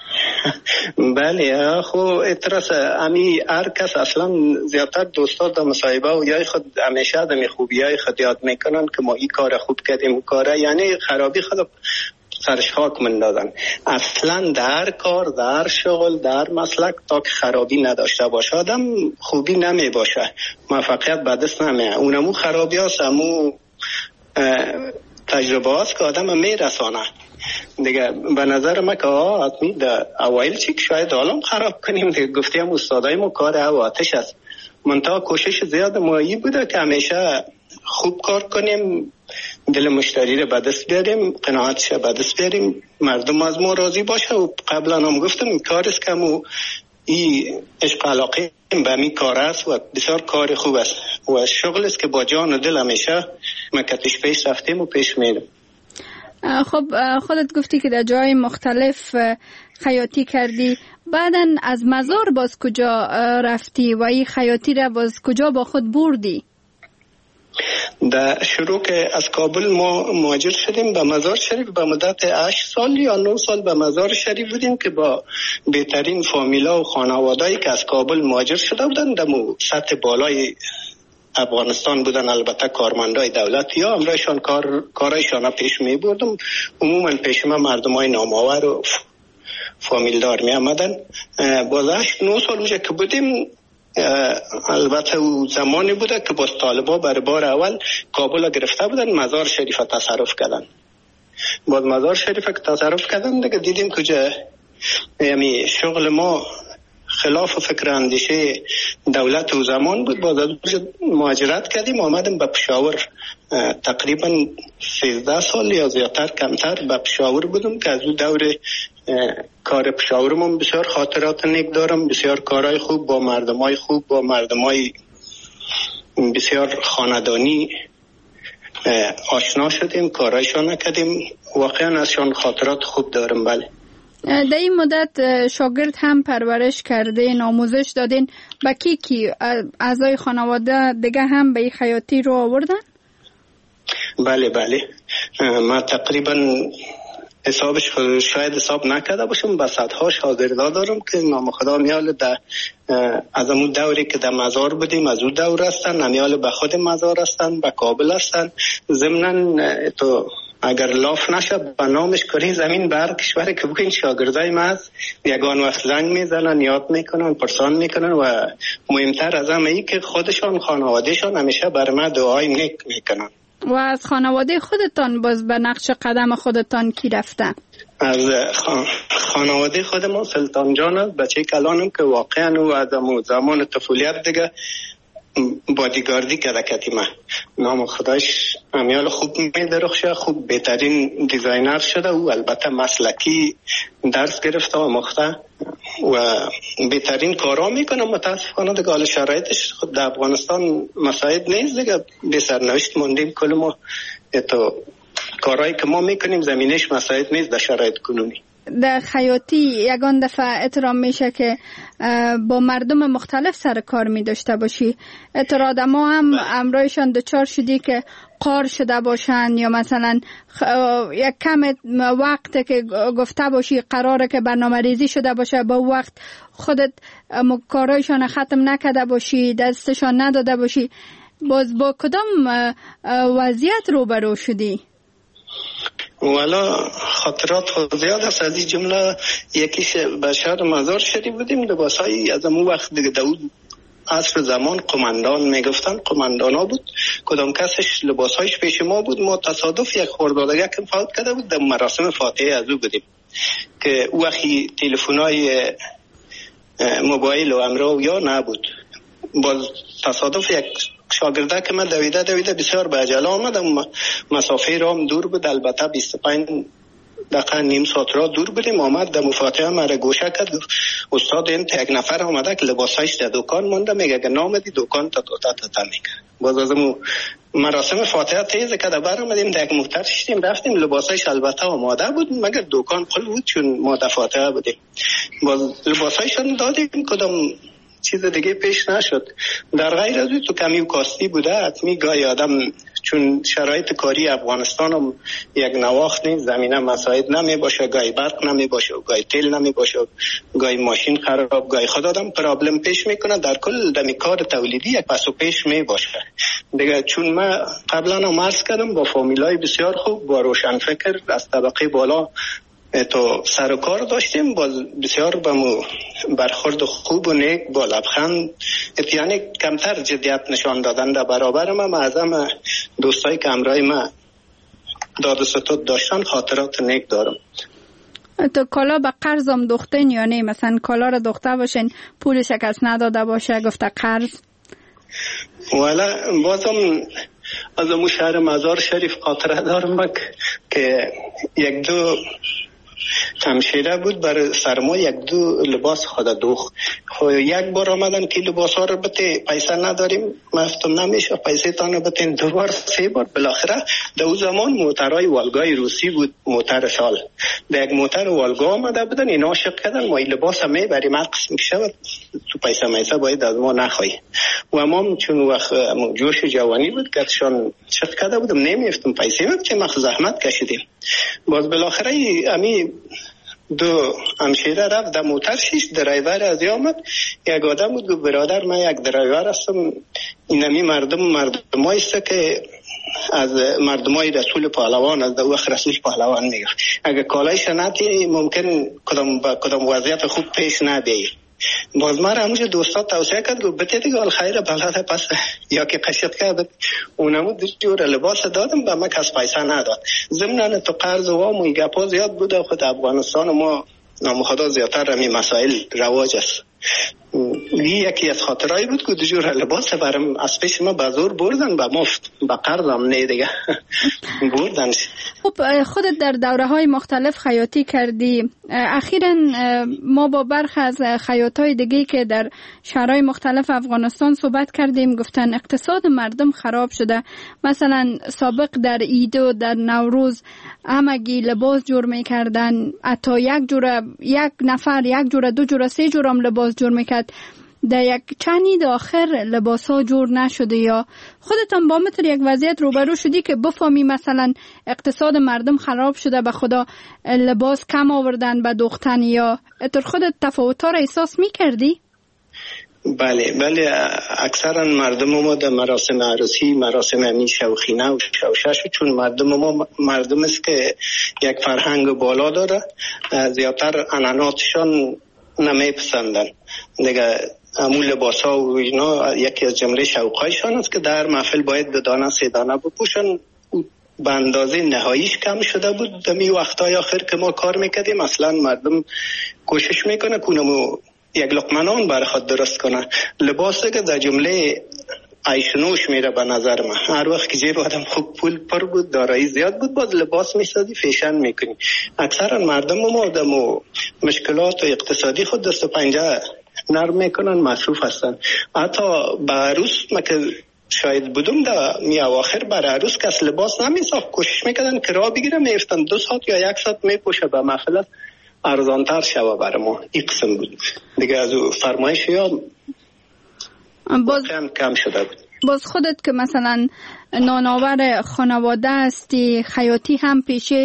بله خو اعتراض امی هر کس اصلا زیادتر دوستان در مصاحبه و یا خود همیشه دمی خوبیای خود یاد میکنن که ما این کار خوب کردیم، کاره یعنی خرابی خود سرش خاک مندازن. اصلا در کار، در شغل، در مسلک تا که خرابی نداشته باشه آدم خوبی نمی باشه، موفقیت به دست نمیه. اونمو خرابی هست، امو تجربه هست که آدم میرسانه دیگه. به نظر من که حتمی در اوایل چی که شاید عالم خراب کنیم دیگه، گفتیم استادای ما کار او آتش است. منتها کوشش زیاد مایی بوده که همیشه خوب کار کنیم، دل مشتری رو به دست بیاریم، قناعتش به دست بیاریم، مردم از ما راضی باشه. و قبلا هم گفتم این کار است که مو این عشق علاقه به می کار است و بسیار کار خوب است و شغل است که با جان و دل همیشه مکتش پیش رفتیم و پیش میریم. خب خودت گفتی که در جای مختلف خیاطی کردی، بعداً از مزار باز کجا رفتی و این خیاطی را باز کجا با خود بردی؟ در شروع که از کابل ما مهاجر شدیم به مزار شریف، به مدت 8 سال یا 9 سال به مزار شریف بودیم که با بهترین فامیلا و خانوادهایی که از کابل مهاجر شده بودن در سطح بالای افغانستان بودن، البته کارمندای دولتی یا امرایشان کارایشان پیش می بردم. عموما پیش ما مردم های نامآور و فامیلدار می آمدن. باز 8-9 سال اونجا که بودیم، البته او زمانی بوده که باز طالبا برای بار اول کابل گرفته بودن، مزار شریف تصرف کردن. باز مزار شریف که تصرف کردن دیگه دیدیم که یعنی شغل ما خلاف فکر اندیشه دولت و زمان بود. باز از مهاجرت کردیم، آمدیم به پشاور. تقریبا 13 سال یا زیادتر کمتر به پشاور بودم که از اون دور کار پشاورم بسیار خاطرات نیک دارم، بسیار کارهای خوب با مردمای خوب، با مردمای بسیار خاندانی آشنا شدیم، کارهایشان کردیم، واقعا ازشان خاطرات خوب دارم. بله. در این مدت شاگرد هم پرورش کردین، آموزش دادین، با کی اعضای خانواده دیگه هم به این خیاطی رو آوردن؟ بله من تقریبا حسابش شاید حساب نکرده باشم، به صدها شاگردا دارم که نام خدا میال از اون دوری که در مزار بودیم از اون دور هستن، نمیال به خود مزار هستن، به کابل هستن. ضمناً تو اگر لاف نشه به نامش کاری زمین بر کشور که بگین شاگردای ما هست، یگان وقت زنگ میزنن، یاد میکنن، پرسان میکنن و مهمتر از همه ای که خودشان خانوادهشان همیشه بر ما دعای نیک میکنن. و از خانواده خودتان باز به نقش قدم خودتان کی رفته؟ از خانواده خودم سلطان جان است، بچه کلانم که واقعا و از زمان طفولیت دیگه بادیگاردی کرده کتیمه نام خدایش امیال خوب میدرخشه، خوب بهترین دیزاینر شده و البته مسلکی درس گرفته و مخته و بهترین کارا میکنه. متاسفانه دیگه حال شرایطش خود در افغانستان مساعد نیست دیگه، به سرنوشت موندیم کل ما. تو کارهایی که ما میکنیم زمینش مساعد نیست در شرایط کنونی. در خیاطی یگان دفعه اعتراض میشه که با مردم مختلف سر کار می داشته باشی. اعتراض ما هم امرایشان دچار شدی که قار شده باشن یا مثلا یک کم وقت که گفته باشی قراره که برنامه ریزی شده باشه با وقت خودت کارایشان ختم نکرده باشی، دستشان نداده باشی. باز با کدام وضعیت روبرو شدی؟ والا خاطرات خود زیاد است. از این جمله یکیش به شهر مزار شریف بودیم، لباسایی از اون وقت دیگه داود عصر زمان قماندان میگفتن، قماندان ها بود، کدام کسش لباسایش پیش ما بود. ما تصادف یک خوردادگه که فوت کرده بود در مراسم فاتحه از او بودیم که او وقتی تلفن‌های موبایل و امرو یا نبود. باز تصادف یک شاگرده که من دویده بسیار به عجله آمدم، مسافه رام دور بود، البته 25 دقیقه نیم ساعت را دور بودیم. آمد در مفاتحه مرا گوشه کرد، استاد این یک نفر آمده که لباسایش در دکان مانده، میگه اگه نامدی دکان تا میگه. باز از مراسم فاتحه تیز که در بر آمدیم در یک موتر شدیم رفتیم، لباسایش البته آماده بود مگر دکان قل بود چون ما در فاتحه بودیم. باز لباسایشان دادیم، کدام چیز دیگه پیش نشد. در غیر از تو کمی و کاستی بوده. حتمی گاهی آدم چون شرایط کاری افغانستان هم یک نواخت نیست، زمینه مساعد نمی باشه، گاهی برق نمی باشه، گاهی تیل نمی باشه، گاهی ماشین خراب، گاهی خود آدم پرابلم پیش میکنه. در کل دمی کار تولیدی یک پس و پیش می باشه دیگه. چون من قبلا هم عرض کردم با فامیلای بسیار خوب، با روشن فکر از طبقه بالا تو سر و کار داشتیم، باز بسیار با برخورد خوب و نیک با لبخند، یعنی کمتر جدیت نشان دادن در برابر ما. معظم دوستایی که همراه ما داد و ستود داشتن خاطرات نیک دارم. تو کالا به قرض هم دوختین یا نه؟ مثلا کالا را دوخته باشین پول شکست نداده باشه گفته قرض؟ والا بازم از امو شهر مزار شریف خاطره دارم که یک دو همشیره بود بر سرما یک دو لباس خود دوخت. یک بار آمدن که لباس ها رو بته پیسه نداریم، مفتون نمیشه، پیسه تانو بتین. دو بار سه بار بالاخره در اون زمان موترهای والگای روسی بود، موتر شال در یک موتر والگا آمده بودن، اینا عاشق کردن ما این لباس هم میبریم هر قسم که شود تو پیسه میسه باید از ما نخواهی. و ما چون وقت جوش جوانی بود کتشان چق کرده بودم نمیفتم پیسه بود که مخ زحمت کشیدیم. باز بالاخره امی دو همشیره رفت در موتر شیش، درایور از آمد یک آدم بود، برادر من یک درایور هستم، اینمی مردمایست که از مردمای رسول پهلوان، از دو رسول پهلوان میگه اگه کالای شناتی ممکن کدام وضعیت خوب پیش نبیه. باز من همونجا دوستا توصیه کرد گفت بته دیگه خیره بلده پس یا که قشت کرد اونمو جور لباس دادم به ما کس پیسه نداد. ضمن تو قرض و وام و گپا زیاد بوده. خود افغانستان ما نامخدا زیادتر همی مسائل رواج است. یکی از خاطرهایی بود که جور لباس برم از پیش ما بزور بردن به مفت، به قرض هم نه دیگه بردن. خب خودت در دوره های مختلف خیاطی کردی. اخیراً ما با برخی از خیاطای دیگه که در شهرهای مختلف افغانستان صحبت کردیم، گفتن اقتصاد مردم خراب شده. مثلا سابق در عید و در نوروز همگی لباس جور میکردن، حتی یک نفر یک جوره دو جوره سه جوره هم لباس جور میکرد. در یک چند عید آخر لباس ها جور نشده. یا خودتان با مثل یک وضعیت روبرو شدی که بفهمی مثلا اقتصاد مردم خراب شده به خدا لباس کم آوردن به دوختن، یا اتر خودت تفاوت ها را احساس میکردی؟ بله اکثرا مردم ما در مراسم عروسی، مراسم همین شوخینه و شوشش، چون مردم ما مردم است که یک فرهنگ بالا داره، زیادتر عنعناتشان نمیپسندن دیگه. همون لباس ها و اینا یکی از جمله شوقایشان است که در محفل باید دو دانه سه دانه بپوشن. به اندازه نهاییش کم شده بود دمی وقتای آخر که ما کار میکردیم. اصلا مردم کوشش میکنه کنم یک لقمه نان برای خود درست کنه. لباس که در جمله عیشنوش میره به نظر من. هر وقت که جیب آدم خوب پول پر بود، دارایی زیاد بود، باز لباس میسازی، فیشن میکنی. اکثرا مردم ما و مشکلات و اقتصادی خود دست و پنجه نرم میکنن، مصروف هستن. حتی به عروس ما که شاید بودم در می اواخر بر عروس کس لباس نمیساخت، کوشش میکردن کرا بگیره، میفتن 2 ساعت یا 1 ساعت میپوشه به محفل ارزانتر شوه برای ما. این قسم بود دیگه. از فرمایش یا باز کم شده بود. باز خودت که مثلا نانآور خانواده هستی، خیاطی هم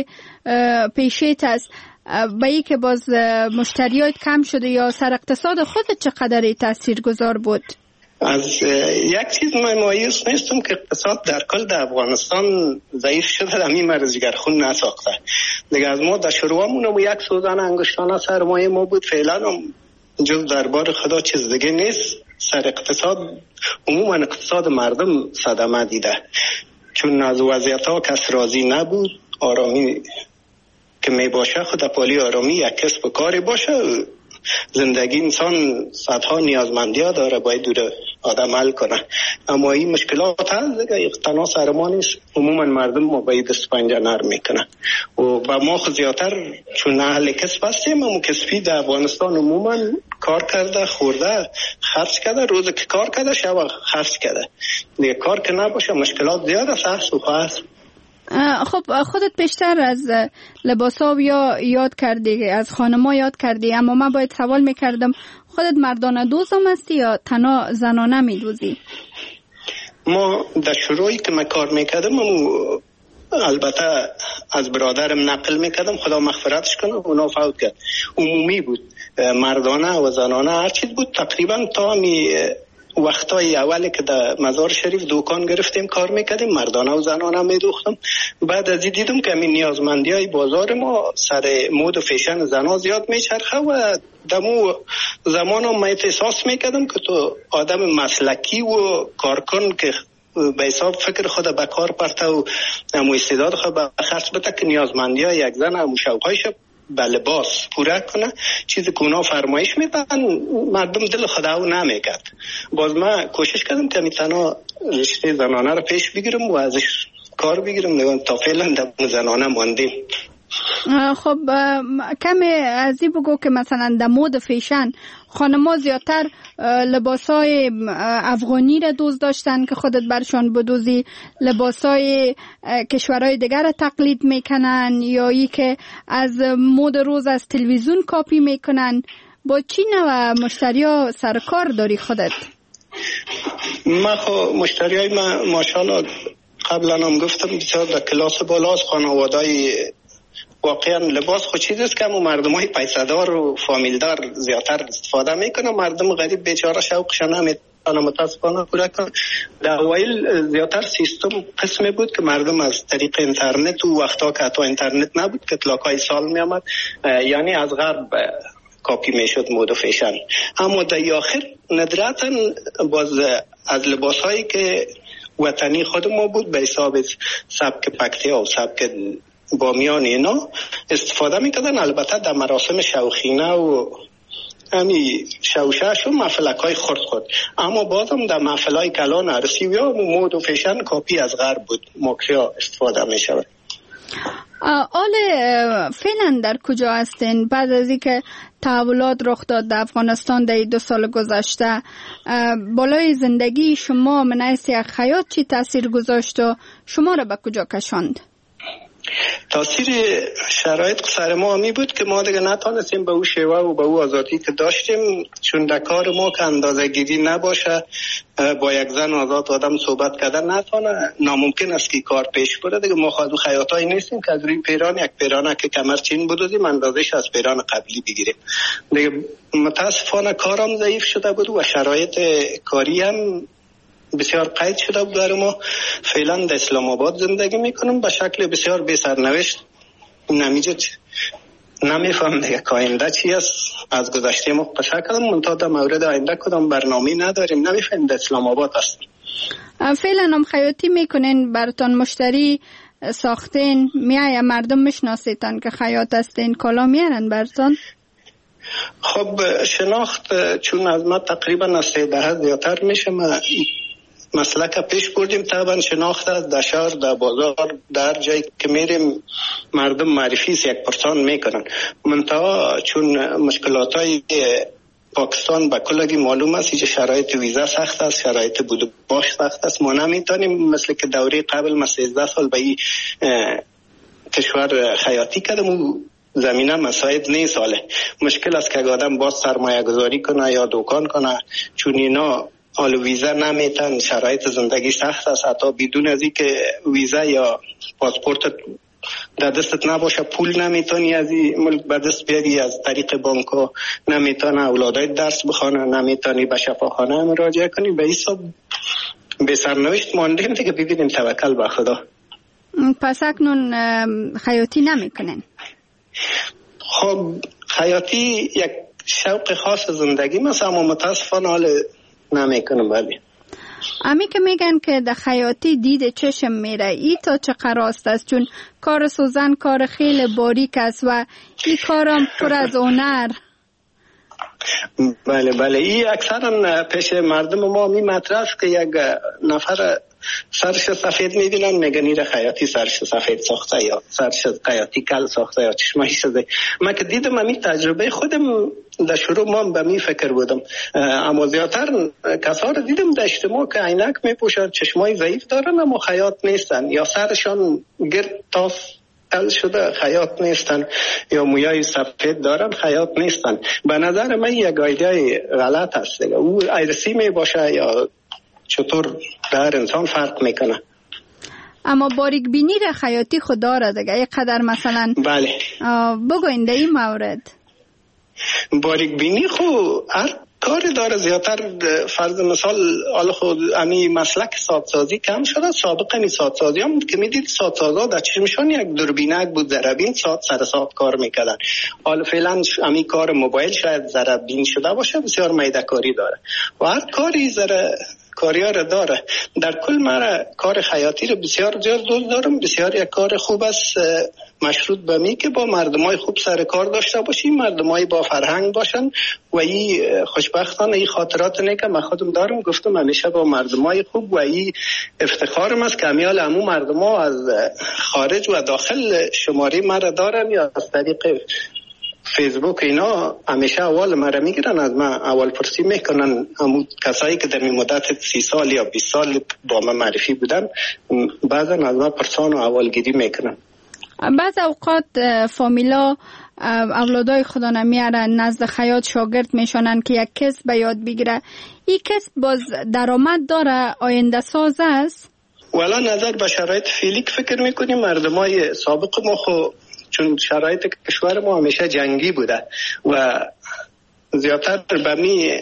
پیشیت است، با ای که باز مشتریات کم شده یا سر اقتصاد خودت چقدر تأثیر گذار بود؟ از یک چیز مایوس نیستم که اقتصاد در کل در افغانستان ضعیف شده، همین مرز جگرخون نساخته دیگه. از ما در شروعمون 1 سوزن انگشتانه سرمایه ما بود، فعلا جز دربار خدا چیز دیگه نیست. سر اقتصاد عموما اقتصاد مردم صدمه دیده، چون از وضعیت ها کس راضی نبود. آرامی که می باشه خود پالی آرامی یک کسب و کاری باشه. زندگی انسان صدها نیازمندی ها داره، باید دور آدم حل کنه. اما این مشکلات هست دیگه، تنها سر ما نیست. عموما مردم ما باید دست پنجه نرم میکنه و با ما زیادتر چون اهل کسب هستیم. اما کسبی در افغانستان عموما کار کرده، خورده، خرج کرده، روز که کار کرده شب خرج کرده دیگه. کار که نباشه مشکلات زیاد است و هست. خب خودت بیشتر از لباسا یاد کردی، از خانما یاد کردی، اما من باید سوال میکردم خودت مردانه دوز هم هستی یا تنها زنانه میدوزی؟ ما در شروعی که من کار میکردم البته از برادرم نقل میکردم، خدا مغفرتش کنه، اونا فوت کرد. عمومی بود، مردانه و زنانه هر چیز بود. تقریبا تا وقتای اولی که در مزار شریف دکان گرفتیم کار میکردیم، مردانه و زنانه میدوختم. بعد از دیدم که همین نیازمندی های بازار ما سر مود و فیشن زنا زیاد میچرخه و دمو زمان هم احساس میکردم که تو آدم مسلکی و کارکن که به حساب فکر خود به کار پرته و همو استعداد خود به خرج بده که نیازمندی های یک زن همو شوقایش به لباس پوره کنه، چیزی که اونا فرمایش میدن مردم دل خود او نمیکرد. باز من کوشش کردم که میتنا رشته زنانه رو پیش بگیرم و ازش کار بگیرم. تا فعلا در زنانه ماندیم. خب کمی ازی بگو که مثلا در مود فیشن خانما زیادتر لباسای افغانی را دوست داشتن که خودت برشان بدوزی، لباسای کشورهای دیگر را تقلید میکنن یا ای که از مود روز از تلویزیون کاپی میکنن؟ با چی نوع مشتری ها سرکار داری خودت؟ من مشتری های ماشاءالله قبلا هم گفتم بسیار در کلاس بالاست. خانوادای واقعا لباس خود چیز است که همون مردم های پیسدار و فامیلدار زیادتر استفاده میکنن. مردم غریب بیچاره شوقش نمیتونه متاسفانه پوره کنه. در اوایل زیادتر سیستم قسمی بود که مردم از طریق اینترنت و وقتا که حتی اینترنت نبود که اطلاق های سال میامد، یعنی از غرب کاپی میشد مود و فیشن. اما در آخر ندرتا باز از لباس هایی که وطنی خود ما بود به حساب سبک پکتیا و سبک بامیان اینا استفاده میکردن. البته در مراسم شوخینه و همی شوشش و محفلک های خورد، اما بازم در محفل های کلان عرسی یا مود و فیشن کاپی از غرب بود، موکریا استفاده میشود. آل فعلا در کجا هستین بعد از اینکه تحولات رخ داد در افغانستان در 2 سال گذشته؟ بالای زندگی شما من حیث یک خیاط چی تاثیر گذاشت و شما را به کجا کشاند؟ تاثیر شرایط سر ما همی بود که ما دیگه نتانستیم به او شیوه و به او آزادی که داشتیم، چون در کار ما که اندازه گیری نباشه، با یک زن آزاد آدم صحبت کردن نتانه، ناممکن است که کار پیش بره دیگه. ما خود خیاطایی نیستیم که از روی پیران یک پیرانه که کمر چین بدوزیم اندازش از پیران قبلی بگیریم دیگه. متاسفانه کارم ضعیف شده بود و شرایط کاری هم بسیار قید شده بود در ما. فعلا در اسلام آباد زندگی میکنم به شکل بسیار بی سرنوشت. نمیفهم دیگه که آینده چی است. از گذشته ما قصه کردم، منتها در مورد آینده کدام برنامه نداریم، نمیفهم در اسلام آباد هستیم. فعلا هم خیاطی میکنین، براتون مشتری ساختین، میای مردم میشناسیتن که خیاط هستین، کالا میارن براتون؟ خب شناخت چون از ما تقریبا از 13 زیادتر میشه. مسلک پیش بردیم. طبعا شناخت است در شهر، در بازار، در جایی که میریم مردم معرفی 1% میکنن. منتها چون مشکلاتای پاکستان به کلگی معلوم است که شرایط ویزا سخت است، شرایط بود باش سخت است. ما نمیتونیم مثل که دوره قبل ما 13 سال به این کشور خیاطی کردم و زمینه مساعد نیست. حاله مشکل است که آدم باز سرمایه گذاری کنه یا دکان کنه، چون اینا حال ویزا نمیتن، شرایط زندگی سخت است. حتی بدون از اینکه ویزا یا پاسپورت در دستت نباشه پول نمیتونی از این ملک به دست بیاری، از طریق بانک‌ها نمیتونی اولادای درس بخونه، نمیتونی به شفاخانه مراجعه کنی. به حساب به سرنوشت ماندیم دیگه. ببینیم، توکل به خدا. پس اکنون خیاطی نمیکنن؟ خب خیاطی یک شوق خاص زندگی مثلا، اما متاسفانه حال نمیکنم. ولی امی که میگن که در خیاطی دید چشم میره، ای تا چه قراست است؟ چون کار سوزن کار خیلی باریک است و این کارم پر از هنر. بله ای اکثرا پیش مردم ما می مطرح است که یک نفر سرش سفید میبینن میگن ایره خیاطی سرش سفید ساخته یا سرش خیاطی کل ساخته یا چشمه شده. من که دیدم امی تجربه خودم در شروع ما به می فکر بودم، اما زیادتر کسا رو دیدم در اجتماع که عینک میپوشن، چشمای ضعیف دارن اما خیاط نیستن، یا سرشان گرد تاف کل شده خیاط نیستن، یا مویای سفید دارن خیاط نیستن. به نظر من یک ایده غلط است. او ایرسی می باشه یا چطور در انسان فرق میکنه. اما باریک بینی را خیاطی خود داره دیگه. یک قدر مثلا بله بگوین در این مورد. باریک بینی خو هر کاری داره. زیادتر فرض مثال حالا خود امی مسلک سادسازی کم شده. سابقا می سادسازی هم که میدید سادسازا در چشمشان یک دوربینک بود، ذره‌بین سر ساعت کار میکردن. حالا فعلا امی کار موبایل شاید ذره‌بین شده باشه، بسیار میده کاری داره و هر کاری کاریا را داره. در کل من کار خیاطی رو بسیار زیاد دوست دارم. بسیار یک کار خوب است، مشروط به می که با مردمای خوب سر کار داشته باشیم، مردمای با فرهنگ باشن و این خوشبختانه این خاطرات نیکم من خودم دارم. گفتم همیشه با مردمای خوب و این افتخارم است که امیال همون مردما از خارج و داخل شماره مرا دارن یا از طریق فیسبوک اینا همیشه اول مرا میگیرن، از من اول پرسی میکنن. همون کسایی که در این مدت 30 سال یا 20 سال با من معرفی بودن بعضا از من پرسان و اولگیری میکنن. بعض اوقات فامیلا اولادای خدا نمیارن نزد خیاط شاگرد میشونن که یک کسب به یاد بگیره. این کسب باز درآمد داره، آینده ساز است؟ والا نظر به شرایط فعلی که فکر میکنیم مردمای سابق ما خو چون شرایط کشور ما همیشه جنگی بوده و زیادتر به می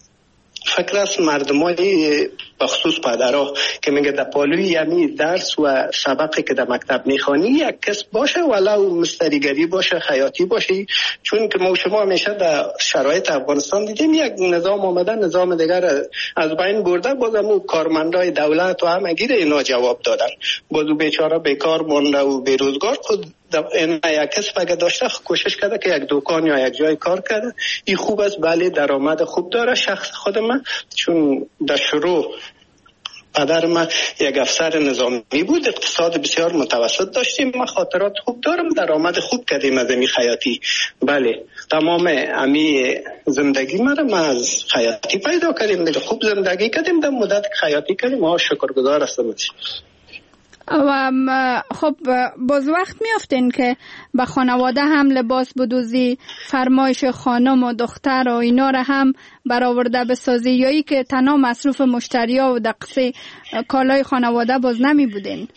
فکر است مردمای بخصوص پدرها که میگه در پالوی یمی درس و سبقی که در مکتب میخوانی یک کسب باشه، ولو مستریگری باشه، خیاطی باشه. چون که ما شما همیشه در شرایط افغانستان دیدیم یک نظام آمده نظام دیگر از بین برده، بازم کارمندای دولت و همه گیر اینا جواب دادن، بازو بیچاره بیکار مانده و بیروزگار. خود این یک کسب اگه داشته کوشش کرده که یک دکان یا یک جای کار کرده، این خوب است، بله درآمد خوب داره. شخص خود من چون در شروع پدر من یک افسر نظامی بود، اقتصاد بسیار متوسط داشتیم، من خاطرات خوب دارم، درآمد خوب کردیم از این خیاطی. بله تمام امی زندگی ما از خیاطی پیدا کردیم دیگه، خوب زندگی کردیم در مدت خیاطی کردیم. ما شکرگزار هستم. و خب باز وقت میافتین که به خانواده هم لباس بدوزی، فرمایش خانم و دختر و اینا را هم برآورده بسازی، یا ای که تنها مصروف مشتریا و دقیقه کالای خانواده باز نمی بودین؟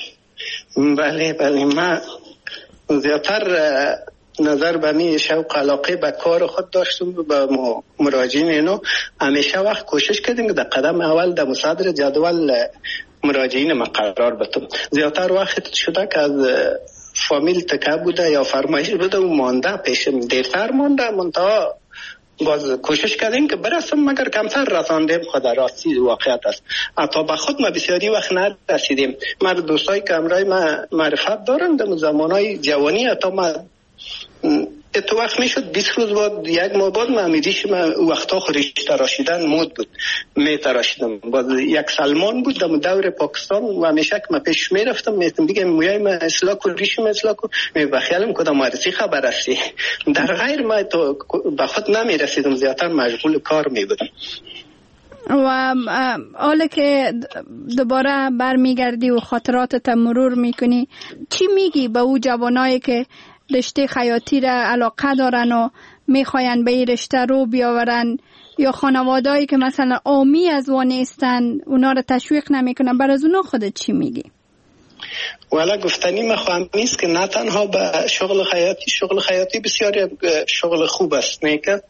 بله من زیادتر نظر به می شوق علاقه به کار خود داشتم. به مراجعین اینو همیشه وقت کوشش کردیم که در قدم اول در مصدر جدول مراجعین ما قرار بدم. زیادتر وقت شده که از فامیل تکه بوده یا فرمایش بوده و مانده پیشم، دیرتر مانده، منتها باز کوشش کردیم که برسم مگر کمتر رساندیم. خود راستی واقعیت است، حتی به خود ما بسیاری وقت نرسیدیم. من دوستایی که امرای ما معرفت دارن در زمانهای جوانی، حتی ما تو وقت میشد 20 روز بعد 1 ماه بعد من وقتا خودش تراشیدن مود بود می تراشیدم. بعد یک سلمان بود در دور پاکستان و همیشه که من پیش میرفتم میتونم بگم مویای من اصلاح کن ریشم اصلاح کن بخیالم کدام مارسی خبر هستی. در غیر ما تو به خود نمیرسیدم زیادتر مشغول کار میبودم. و حالا که دوباره برمیگردی و خاطراتت مرور میکنی چی میگی به او جوانایی که رشته خیاطی را علاقه دارن و میخواین به این رشته رو بیاورن یا خانوادهایی که مثلا عامی از وان نیستن اونا را تشویق نمیکنن، بر از اونا خودت چی میگی؟ والا گفتنی من خواهم نیست که نه تنها به شغل خیاطی بسیار شغل خوب است، نه که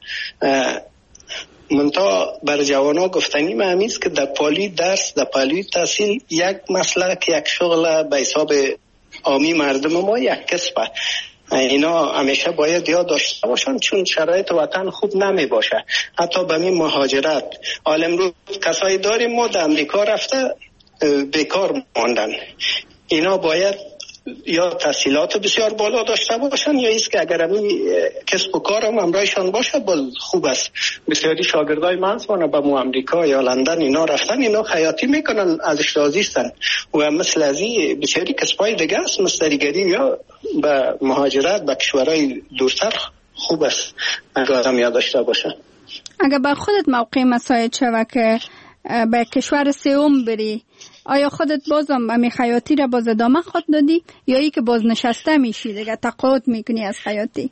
منتها بر جوانا گفتنی من همیست که در پالی درس در پالی تحصیل یک مسلک یک شغل به حساب عامی مردم ما یک کسبه. اینا همیشه باید یاد داشته باشن چون شرایط وطن خوب نمی باشه. حتی به این مهاجرت عالم رو کسایی داریم ما در امریکا رفته بیکار ماندن. اینا باید یا تحصیلات بسیار بالا داشته باشن یا ایست که اگر همین کسب و کار هم امرایشان باشه خوب است. بسیاری شاگردای من به مو امریکا یا لندن اینا رفتن، اینا خیاطی میکنن ازش راضی هستن و مثل ازی بسیاری کسبای دیگه است مستریگری یا به مهاجرت به کشورهای دورتر خوب است اگر آدم یاد داشته باشه. اگر با خودت موقع مساعد شوه که به کشور سوم بری، آیا خودت بازم امی خیاطی را باز ادامه خود دادی یا ای که باز نشسته میشی دیگه تقاعد میکنی از خیاطی؟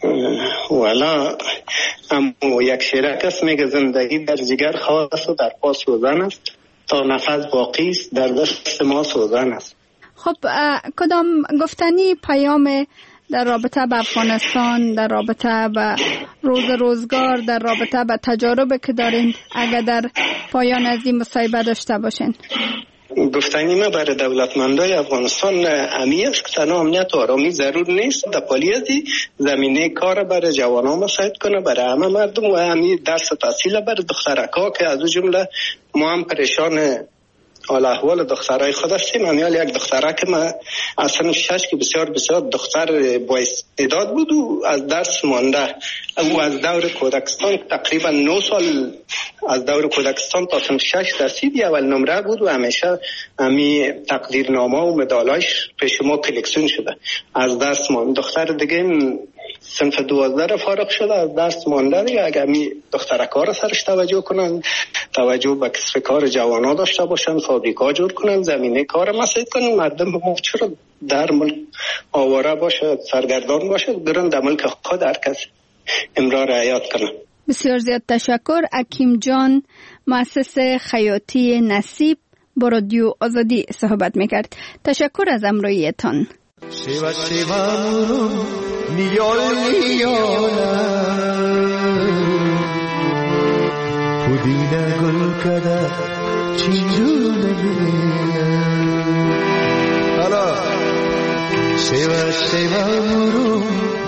والا اما یک شیرک است میگه زندگی در جگر خواست و در پا سوزن است، تا نفس باقی است در دست ما سوزن است. خب کدام گفتنی پیام در رابطه به افغانستان، در رابطه به روزگار، در رابطه به تجارب که دارین اگر در پایان از این مصاحبه داشته باشین؟ گفتنی ما برای دولتمندای افغانستان امی است که تنها امنیت و آرامی ضرور نیست، در پالیازی زمینه کار برای جوانان مساعد کنه برای همه مردم و امی درس تحصیل برای دخترکا که از او جمله ما هم پریشان حال احوال دخترای خود هستیم. امیال یک دختره که من اصلا 6 که بسیار دختر با استعداد بود و از درس مانده. او از دور کودکستان تقریبا 9 سال از دور کودکستان تا سن 6 رسید، اول نمره بود و همیشه امی تقدیرنامه و مدالایش پیش ما کلکسیون شده. از درس مانده. دختر دیگه صنف 12 فارغ شده از درس مانده دیگه. اگر می دخترکا را سرش توجه کنن، توجه به کسب کار جوانا داشته باشن، فابریکا جور کنن، زمینه کار مساعد کنن، مردم ما چرا در ملک آواره باشه، سرگردان باشه، برن در ملک خود هر کس امرار حیات کنن. بسیار زیاد تشکر. حکیم جان، مؤسس خیاطی نصیب، با رادیو آزادی صحبت میکرد. تشکر از همراهیتان. شیوا شیوا مرو نیالا پودینا گل کده چینجونه بینا حالا شیوا شیوا مرو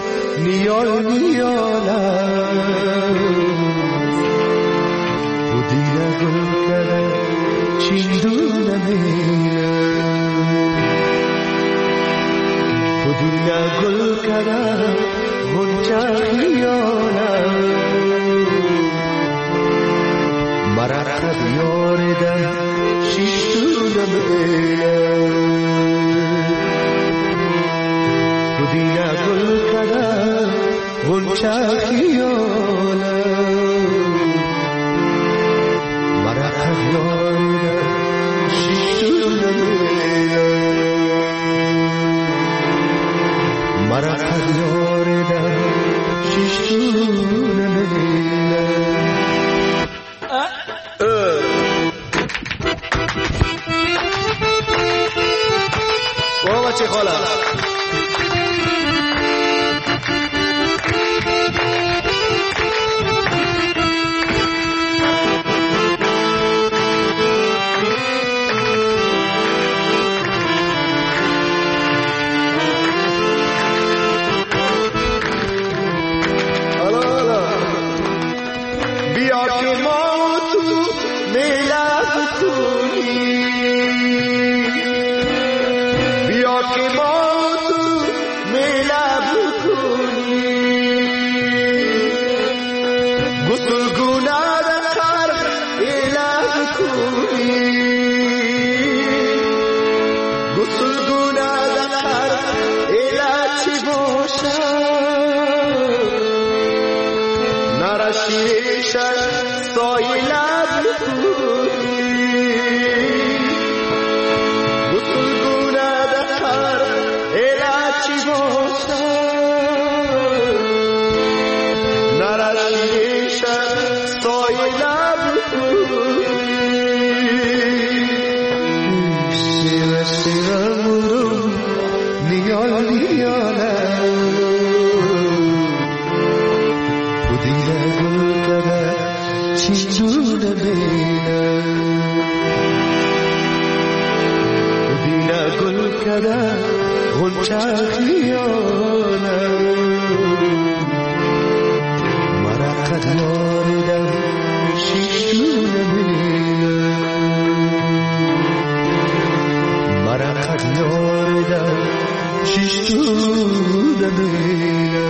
نیالا پودینا گل کده چینجونه بینا پودینا گل کده غنچه خیالا مرا بیارده شیشتونه بینا پودینا گل کده غنچه خیالا مرا بیارده شیشتونه بینا مرا بیارده شیشتونه بینا. بچه خاله حالا نرشیشن سایلت بطلگونه دهر الچی باشن نرشیشن سایلت سیوه سیوه مرو نیال نیاله بودیده گل کده چیزونه بینه بودیده گل کده غنچه خیاله مرقد یاریدم شیشونه بینه مرقد یاریدم شیشونه بینه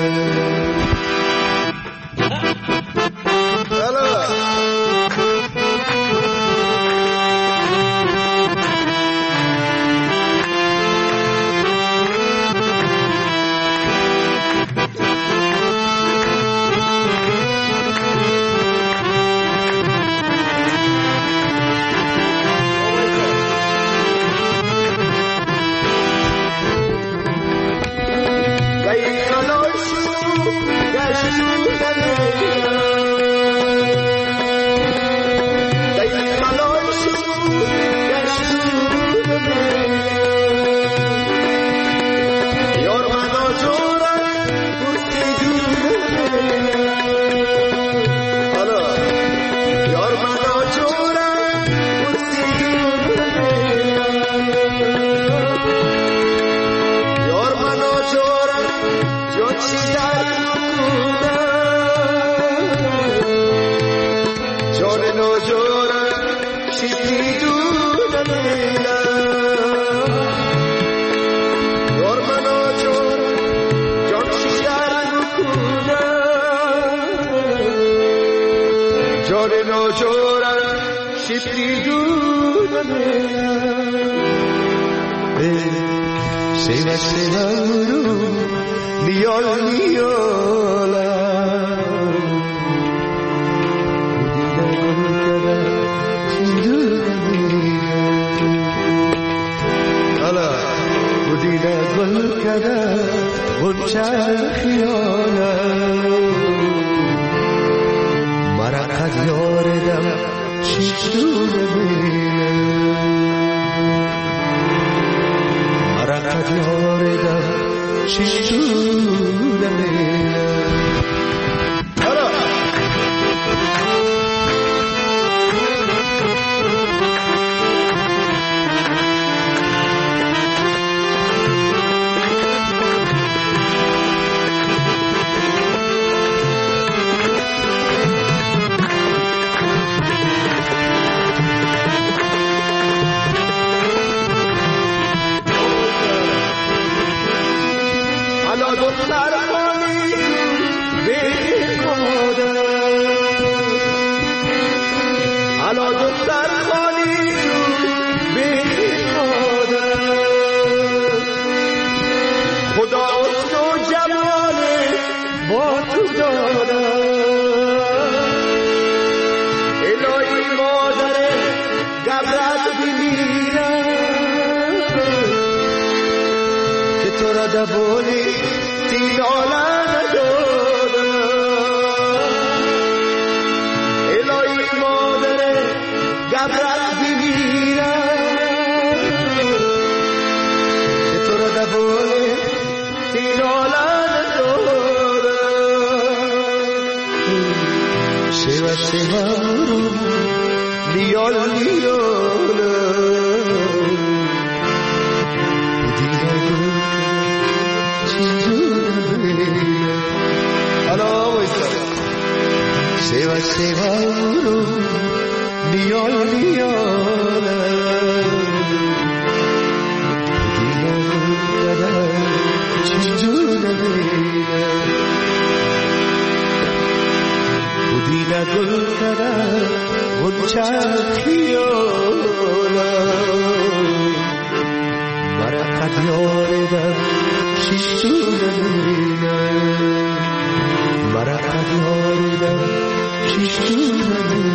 مرا شیشتونه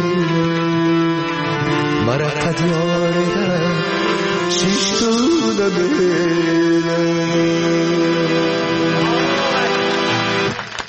مرقد یاره شیشتونه